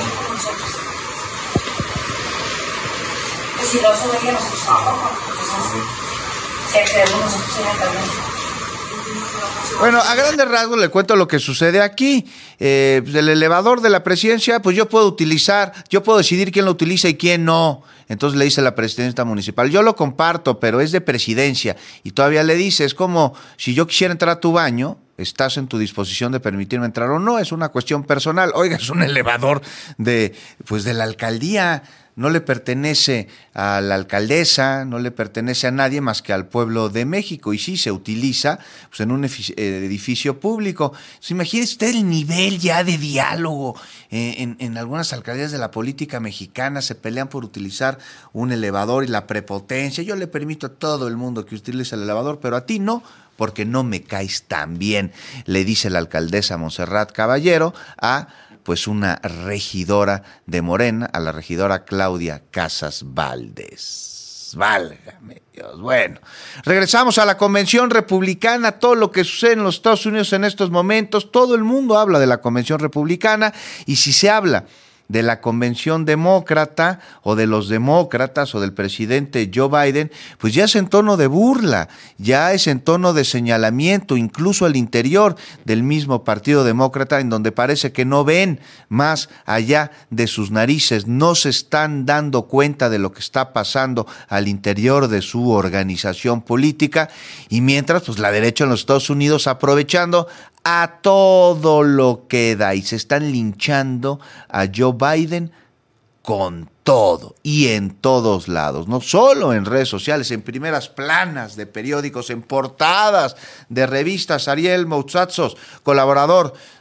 Pues si no sube ya nosotros tampoco. Si accedemos nosotros también. Bueno, a grandes rasgos le cuento lo que sucede aquí. El elevador de la presidencia, pues yo puedo decidir quién lo utiliza y quién no. Entonces le dice la presidenta municipal, yo lo comparto, pero es de presidencia. Y todavía le dice, es como si yo quisiera entrar a tu baño, estás en tu disposición de permitirme entrar o no, es una cuestión personal. Oiga, es un elevador de la alcaldía. No le pertenece a la alcaldesa, no le pertenece a nadie más que al pueblo de México. Y sí, se utiliza pues, en un edificio público. Entonces, imagínese usted el nivel ya de diálogo. En algunas alcaldías de la política mexicana se pelean por utilizar un elevador y la prepotencia. Yo le permito a todo el mundo que utilice el elevador, pero a ti no, porque no me caes tan bien, le dice la alcaldesa Montserrat Caballero a una regidora de Morena, a la regidora Claudia Casas Valdés. Válgame Dios. Bueno, regresamos a la convención republicana, todo lo que sucede en los Estados Unidos en estos momentos, todo el mundo habla de la convención republicana, y si se habla de la convención demócrata o de los demócratas o del presidente Joe Biden, pues ya es en tono de burla, ya es en tono de señalamiento, incluso al interior del mismo partido demócrata, en donde parece que no ven más allá de sus narices, no se están dando cuenta de lo que está pasando al interior de su organización política, y mientras pues la derecha en los Estados Unidos aprovechando a todo lo que da, y se están linchando a Joe Biden con todo y en todos lados, no solo en redes sociales, en primeras planas de periódicos, en portadas de revistas. Ariel Moutsatsos, colaborador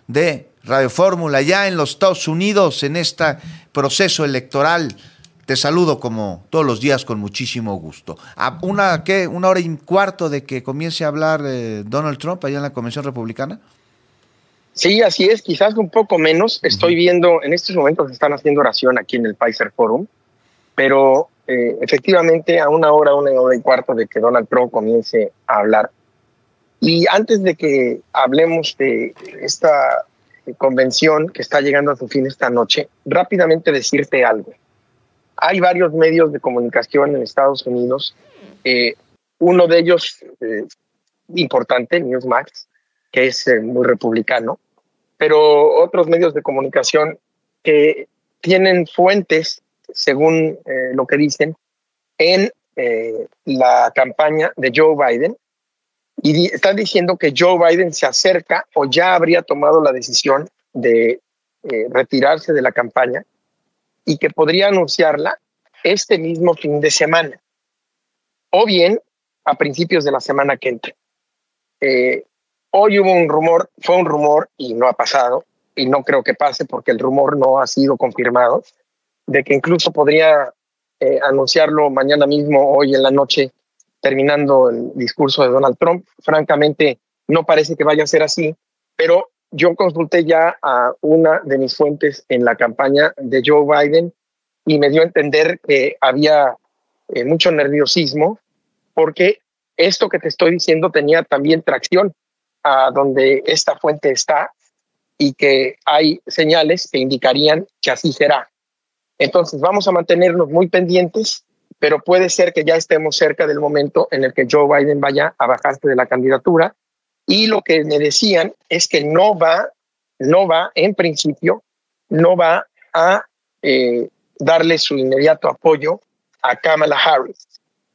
de Radio Fórmula ya en los Estados Unidos en este proceso electoral. Te saludo como todos los días con muchísimo gusto. A una hora y cuarto de que comience a hablar Donald Trump allá en la Convención Republicana. Sí, así es, quizás un poco menos. Estoy viendo, en estos momentos están haciendo oración aquí en el Pfizer Forum, pero efectivamente a una hora y cuarto de que Donald Trump comience a hablar. Y antes de que hablemos de esta convención que está llegando a su fin esta noche, rápidamente decirte algo. Hay varios medios de comunicación en Estados Unidos, uno de ellos importante, Newsmax, que es muy republicano, pero otros medios de comunicación que tienen fuentes, según lo que dicen, en la campaña de Joe Biden, y están diciendo que Joe Biden se acerca o ya habría tomado la decisión de retirarse de la campaña y que podría anunciarla este mismo fin de semana o bien a principios de la semana que entra. Hoy hubo un rumor, fue un rumor y no ha pasado, y no creo que pase porque el rumor no ha sido confirmado, de que incluso podría anunciarlo mañana mismo, hoy en la noche, terminando el discurso de Donald Trump. Francamente, no parece que vaya a ser así, pero yo consulté ya a una de mis fuentes en la campaña de Joe Biden y me dio a entender que había mucho nerviosismo porque esto que te estoy diciendo tenía también tracción a donde esta fuente está y que hay señales que indicarían que así será. Entonces vamos a mantenernos muy pendientes, pero puede ser que ya estemos cerca del momento en el que Joe Biden vaya a bajarse de la candidatura. Y lo que me decían es que no va, en principio, no va a darle su inmediato apoyo a Kamala Harris.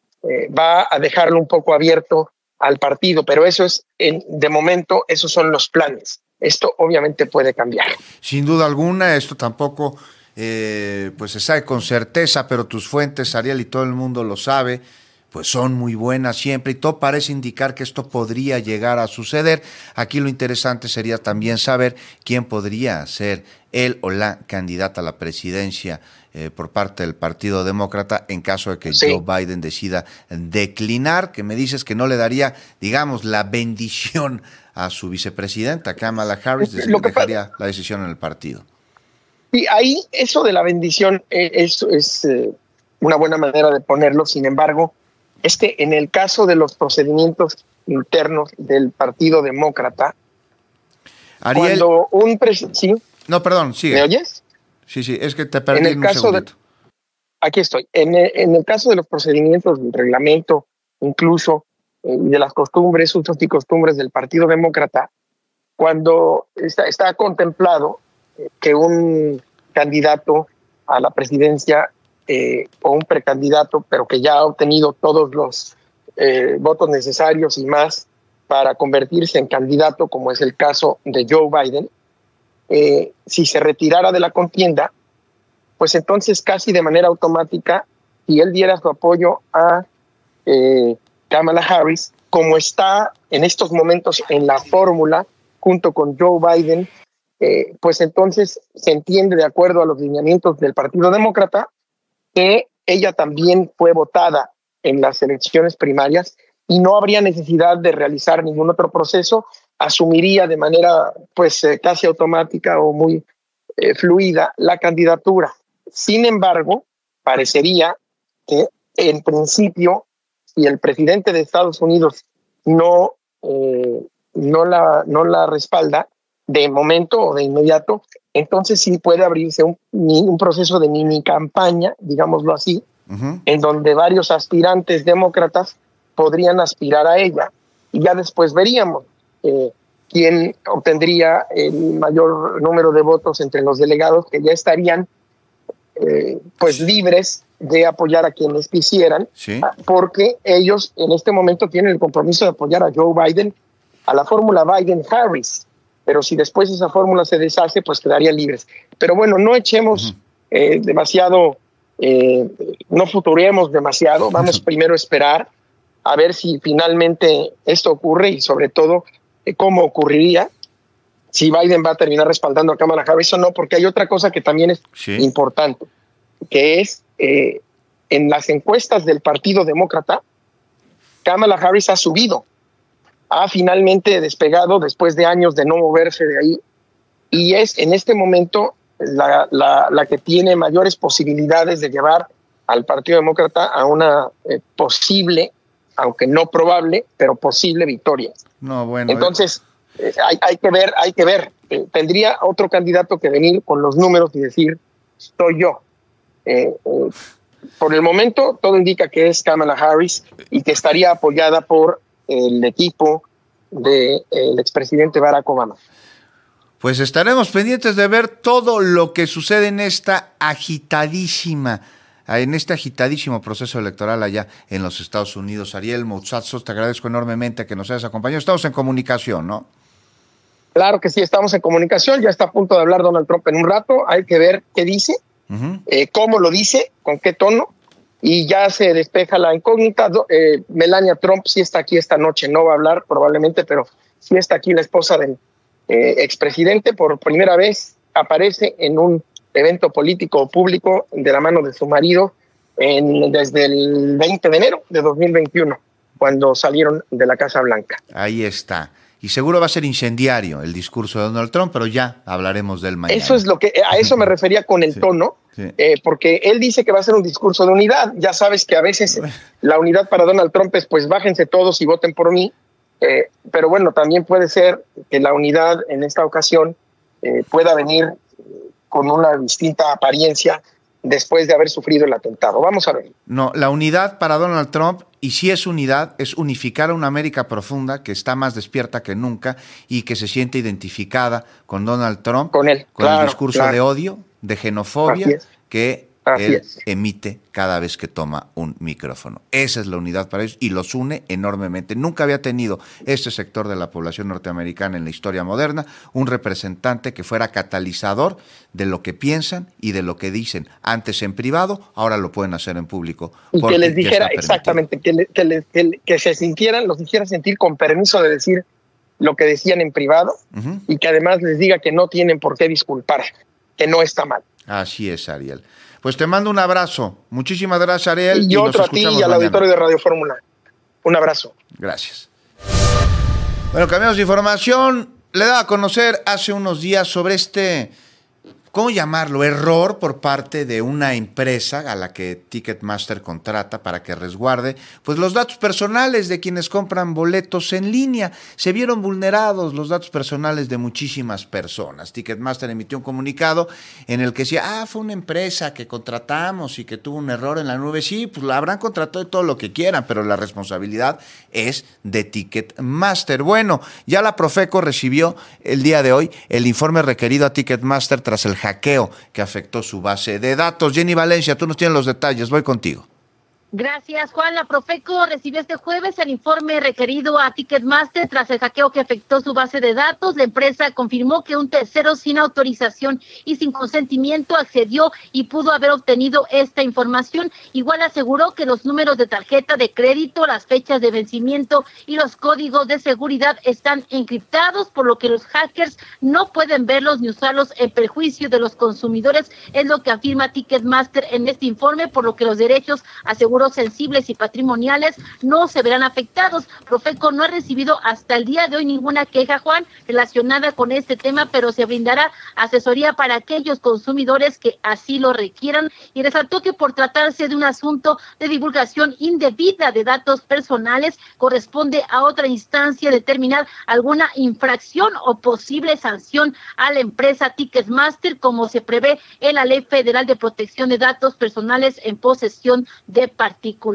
Va a dejarlo un poco abierto al partido, pero eso es, de momento, esos son los planes. Esto obviamente puede cambiar. Sin duda alguna, esto tampoco pues se sabe con certeza, pero tus fuentes, Ariel, y todo el mundo lo sabe, pues son muy buenas siempre y todo parece indicar que esto podría llegar a suceder. Aquí lo interesante sería también saber quién podría ser él o la candidata a la presidencia por parte del Partido Demócrata en caso de que Joe Biden decida declinar, que me dices que no le daría, digamos, la bendición a su vicepresidenta, Kamala Harris, dejaría la decisión en el partido. Y ahí eso de la bendición es una buena manera de ponerlo. Sin embargo, es que en el caso de los procedimientos internos del Partido Demócrata, Ariel, cuando un ¿sí? No, perdón, sigue. ¿Me oyes? Sí, es que te perdí en un segundito. Aquí estoy. En el caso de los procedimientos del reglamento, incluso de las costumbres, usos y costumbres del Partido Demócrata, cuando está contemplado que un candidato a la presidencia o un precandidato, pero que ya ha obtenido todos los votos necesarios y más para convertirse en candidato, como es el caso de Joe Biden, si se retirara de la contienda, pues entonces casi de manera automática, si él diera su apoyo a Kamala Harris, como está en estos momentos en la fórmula junto con Joe Biden, pues entonces se entiende, de acuerdo a los lineamientos del Partido Demócrata, que ella también fue votada en las elecciones primarias y no habría necesidad de realizar ningún otro proceso, asumiría de manera pues casi automática o muy fluida la candidatura. Sin embargo, parecería que en principio, si el presidente de Estados Unidos no la respalda de momento o de inmediato, entonces sí puede abrirse un proceso de mini campaña, digámoslo así, en donde varios aspirantes demócratas podrían aspirar a ella. Y ya después veríamos quién obtendría el mayor número de votos entre los delegados, que ya estarían pues libres de apoyar a quienes quisieran, porque ellos en este momento tienen el compromiso de apoyar a Joe Biden, a la fórmula Biden-Harris. Pero si después esa fórmula se deshace, pues quedarían libres. Pero bueno, no echemos demasiado, no futuremos demasiado, vamos primero a esperar a ver si finalmente esto ocurre y sobre todo cómo ocurriría. si Biden va a terminar respaldando a Kamala Harris o no, porque hay otra cosa que también es importante, que es en las encuestas del Partido Demócrata, Kamala Harris ha subido, ha finalmente despegado después de años de no moverse de ahí, y es en este momento la que tiene mayores posibilidades de llevar al Partido Demócrata a una posible, aunque no probable, pero posible victoria. No, bueno. Entonces, hay que ver. Tendría otro candidato que venir con los números y decir, soy yo. Por el momento, todo indica que es Kamala Harris y que estaría apoyada por el equipo del expresidente Barack Obama. Pues estaremos pendientes de ver todo lo que sucede en este agitadísimo proceso electoral allá en los Estados Unidos. Ariel Moutsatsos, te agradezco enormemente que nos hayas acompañado. Estamos en comunicación, ¿no? Claro que sí, estamos en comunicación. Ya está a punto de hablar Donald Trump en un rato. Hay que ver qué dice, cómo lo dice, con qué tono, y ya se despeja la incógnita. Melania Trump sí está aquí esta noche, no va a hablar probablemente, pero sí está aquí la esposa del expresidente. Por primera vez aparece en un evento político público de la mano de su marido desde el 20 de enero de 2021, cuando salieron de la Casa Blanca. Ahí está. Y seguro va a ser incendiario el discurso de Donald Trump, pero ya hablaremos del mañana. Eso es a eso me refería con el tono, porque él dice que va a ser un discurso de unidad. Ya sabes que a veces la unidad para Donald Trump es, pues bájense todos y voten por mí, pero bueno, también puede ser que la unidad en esta ocasión pueda venir con una distinta apariencia después de haber sufrido el atentado. Vamos a ver. No, la unidad para Donald Trump, y si es unidad, es unificar a una América profunda que está más despierta que nunca y que se siente identificada con Donald Trump, con el discurso de odio, de xenofobia que él emite cada vez que toma un micrófono. Esa es la unidad para ellos y los une enormemente. Nunca había tenido este sector de la población norteamericana en la historia moderna un representante que fuera catalizador de lo que piensan y de lo que dicen antes en privado, ahora lo pueden hacer en público. Y que les dijera exactamente, que se sintieran, los hiciera sentir con permiso de decir lo que decían en privado, y que además les diga que no tienen por qué disculpar, que no está mal. Así es, Ariel. Pues te mando un abrazo. Muchísimas gracias, Ariel. Y otro a ti y al auditorio de Radio Fórmula. Un abrazo. Gracias. Bueno, cambiamos de información. Le daba a conocer hace unos días sobre ¿cómo llamarlo? Error por parte de una empresa a la que Ticketmaster contrata para que resguarde pues los datos personales de quienes compran boletos en línea. Se vieron vulnerados los datos personales de muchísimas personas. Ticketmaster emitió un comunicado en el que decía, fue una empresa que contratamos y que tuvo un error en la nube. Sí, pues la habrán contratado de todo lo que quieran, pero la responsabilidad es de Ticketmaster. Bueno, ya la Profeco recibió el día de hoy el informe requerido a Ticketmaster tras el hackeo que afectó su base de datos. Jenny Valencia, tú nos tienes los detalles, voy contigo. Gracias, Juan. La Profeco recibió este jueves el informe requerido a Ticketmaster tras el hackeo que afectó su base de datos. La empresa confirmó que un tercero sin autorización y sin consentimiento accedió y pudo haber obtenido esta información. Igual aseguró que los números de tarjeta de crédito, las fechas de vencimiento y los códigos de seguridad están encriptados, por lo que los hackers no pueden verlos ni usarlos en perjuicio de los consumidores. Es lo que afirma Ticketmaster en este informe, por lo que los derechos asegurados sensibles y patrimoniales no se verán afectados. Profeco no ha recibido hasta el día de hoy ninguna queja, Juan, relacionada con este tema, pero se brindará asesoría para aquellos consumidores que así lo requieran, y resaltó que por tratarse de un asunto de divulgación indebida de datos personales, corresponde a otra instancia determinar alguna infracción o posible sanción a la empresa Ticketmaster, como se prevé en la Ley Federal de Protección de Datos Personales en posesión de particulares.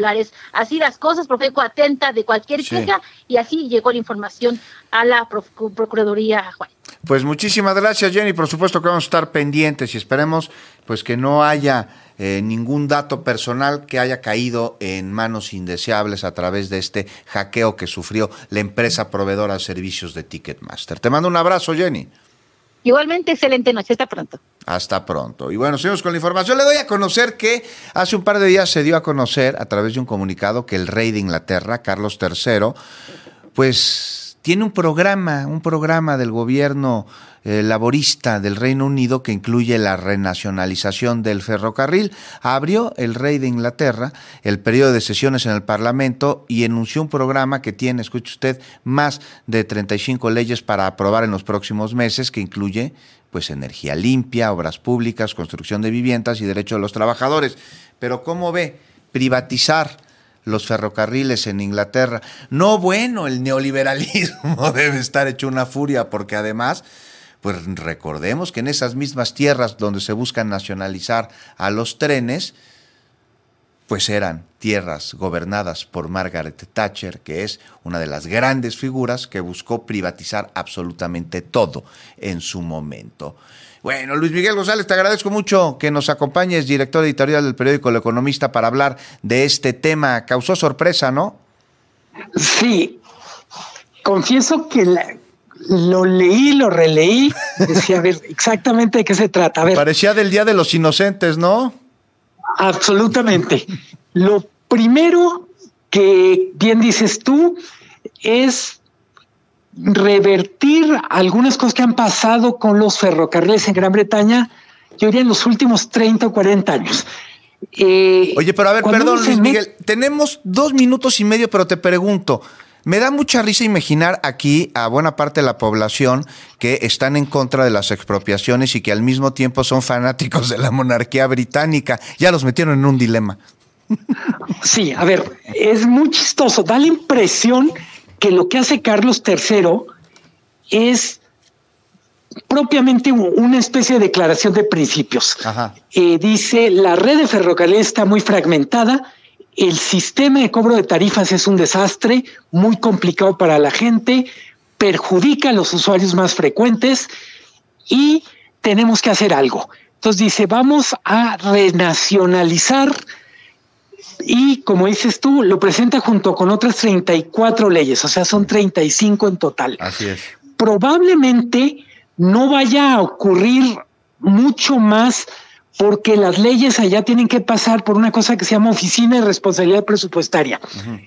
Así las cosas, Profeco atenta de cualquier queja, y así llegó la información a la Procuraduría, Juan. Pues muchísimas gracias, Jenny. Por supuesto que vamos a estar pendientes y esperemos pues que no haya ningún dato personal que haya caído en manos indeseables a través de este hackeo que sufrió la empresa proveedora de servicios de Ticketmaster. Te mando un abrazo, Jenny. Igualmente, excelente noche. Hasta pronto. Hasta pronto. Y bueno, seguimos con la información. Le doy a conocer que hace un par de días se dio a conocer a través de un comunicado que el rey de Inglaterra, Carlos III, pues tiene un programa del gobierno laborista del Reino Unido que incluye la renacionalización del ferrocarril. Abrió el rey de Inglaterra el periodo de sesiones en el Parlamento y enunció un programa que tiene, escuche usted, más de 35 leyes para aprobar en los próximos meses, que incluye pues energía limpia, obras públicas, construcción de viviendas y derecho de los trabajadores. Pero ¿cómo ve privatizar los ferrocarriles en Inglaterra? No, bueno, el neoliberalismo debe estar hecho una furia, porque además, pues recordemos que en esas mismas tierras donde se buscan nacionalizar a los trenes, pues eran tierras gobernadas por Margaret Thatcher, que es una de las grandes figuras que buscó privatizar absolutamente todo en su momento. Bueno, Luis Miguel González, te agradezco mucho que nos acompañes, director editorial del periódico El Economista, para hablar de este tema. Causó sorpresa, ¿no? Sí, confieso que lo leí, lo releí, decía, a ver, exactamente de qué se trata. A ver. Parecía del Día de los Inocentes, ¿no? Absolutamente. Lo primero que bien dices tú es revertir algunas cosas que han pasado con los ferrocarriles en Gran Bretaña, yo diría en los últimos 30 o 40 años. Oye, pero a ver, perdón, Luis Miguel, tenemos 2 minutos y medio, pero te pregunto, me da mucha risa imaginar aquí a buena parte de la población que están en contra de las expropiaciones y que al mismo tiempo son fanáticos de la monarquía británica. Ya los metieron en un dilema. Sí, a ver, es muy chistoso. Da la impresión que lo que hace Carlos III es propiamente una especie de declaración de principios. Dice, la red de ferrocarriles está muy fragmentada, el sistema de cobro de tarifas es un desastre, muy complicado para la gente, perjudica a los usuarios más frecuentes y tenemos que hacer algo. Entonces dice, vamos a renacionalizar, y como dices tú, lo presenta junto con otras 34 leyes, o sea, son 35 en total. Así es. Probablemente no vaya a ocurrir mucho más, porque las leyes allá tienen que pasar por una cosa que se llama Oficina de Responsabilidad Presupuestaria.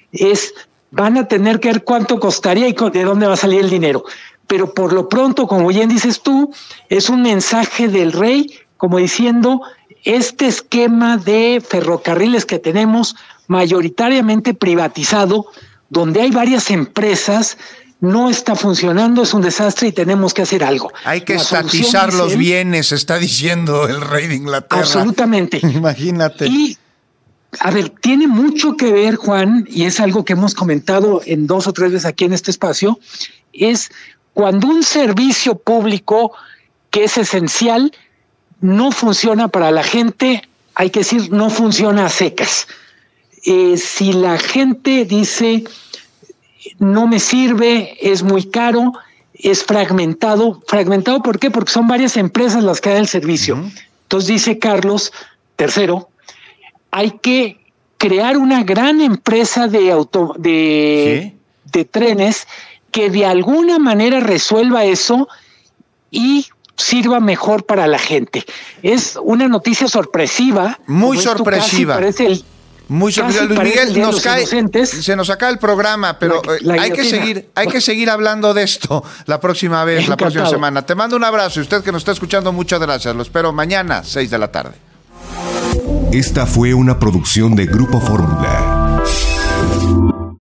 Van a tener que ver cuánto costaría y de dónde va a salir el dinero. Pero por lo pronto, como bien dices tú, es un mensaje del rey, como diciendo, este esquema de ferrocarriles que tenemos mayoritariamente privatizado, donde hay varias empresas, no está funcionando, es un desastre y tenemos que hacer algo. Hay que estatizar los bienes, está diciendo el rey de Inglaterra. Absolutamente. Imagínate. Y, a ver, tiene mucho que ver, Juan, y es algo que hemos comentado en 2 o 3 veces aquí en este espacio, es cuando un servicio público que es esencial no funciona para la gente, hay que decir, no funciona a secas. Si la gente dice, no me sirve, es muy caro, es fragmentado. ¿Fragmentado por qué? Porque son varias empresas las que dan el servicio. Entonces dice Carlos III, hay que crear una gran empresa de trenes que de alguna manera resuelva eso y sirva mejor para la gente. Es una noticia sorpresiva. Muy sorpresiva. Muy sorpresiva. Luis Miguel, se nos acaba el programa, pero hay que seguir hablando de esto la próxima vez, la próxima semana. Te mando un abrazo y usted que nos está escuchando, muchas gracias. Lo espero mañana, 6 de la tarde. Esta fue una producción de Grupo Fórmula.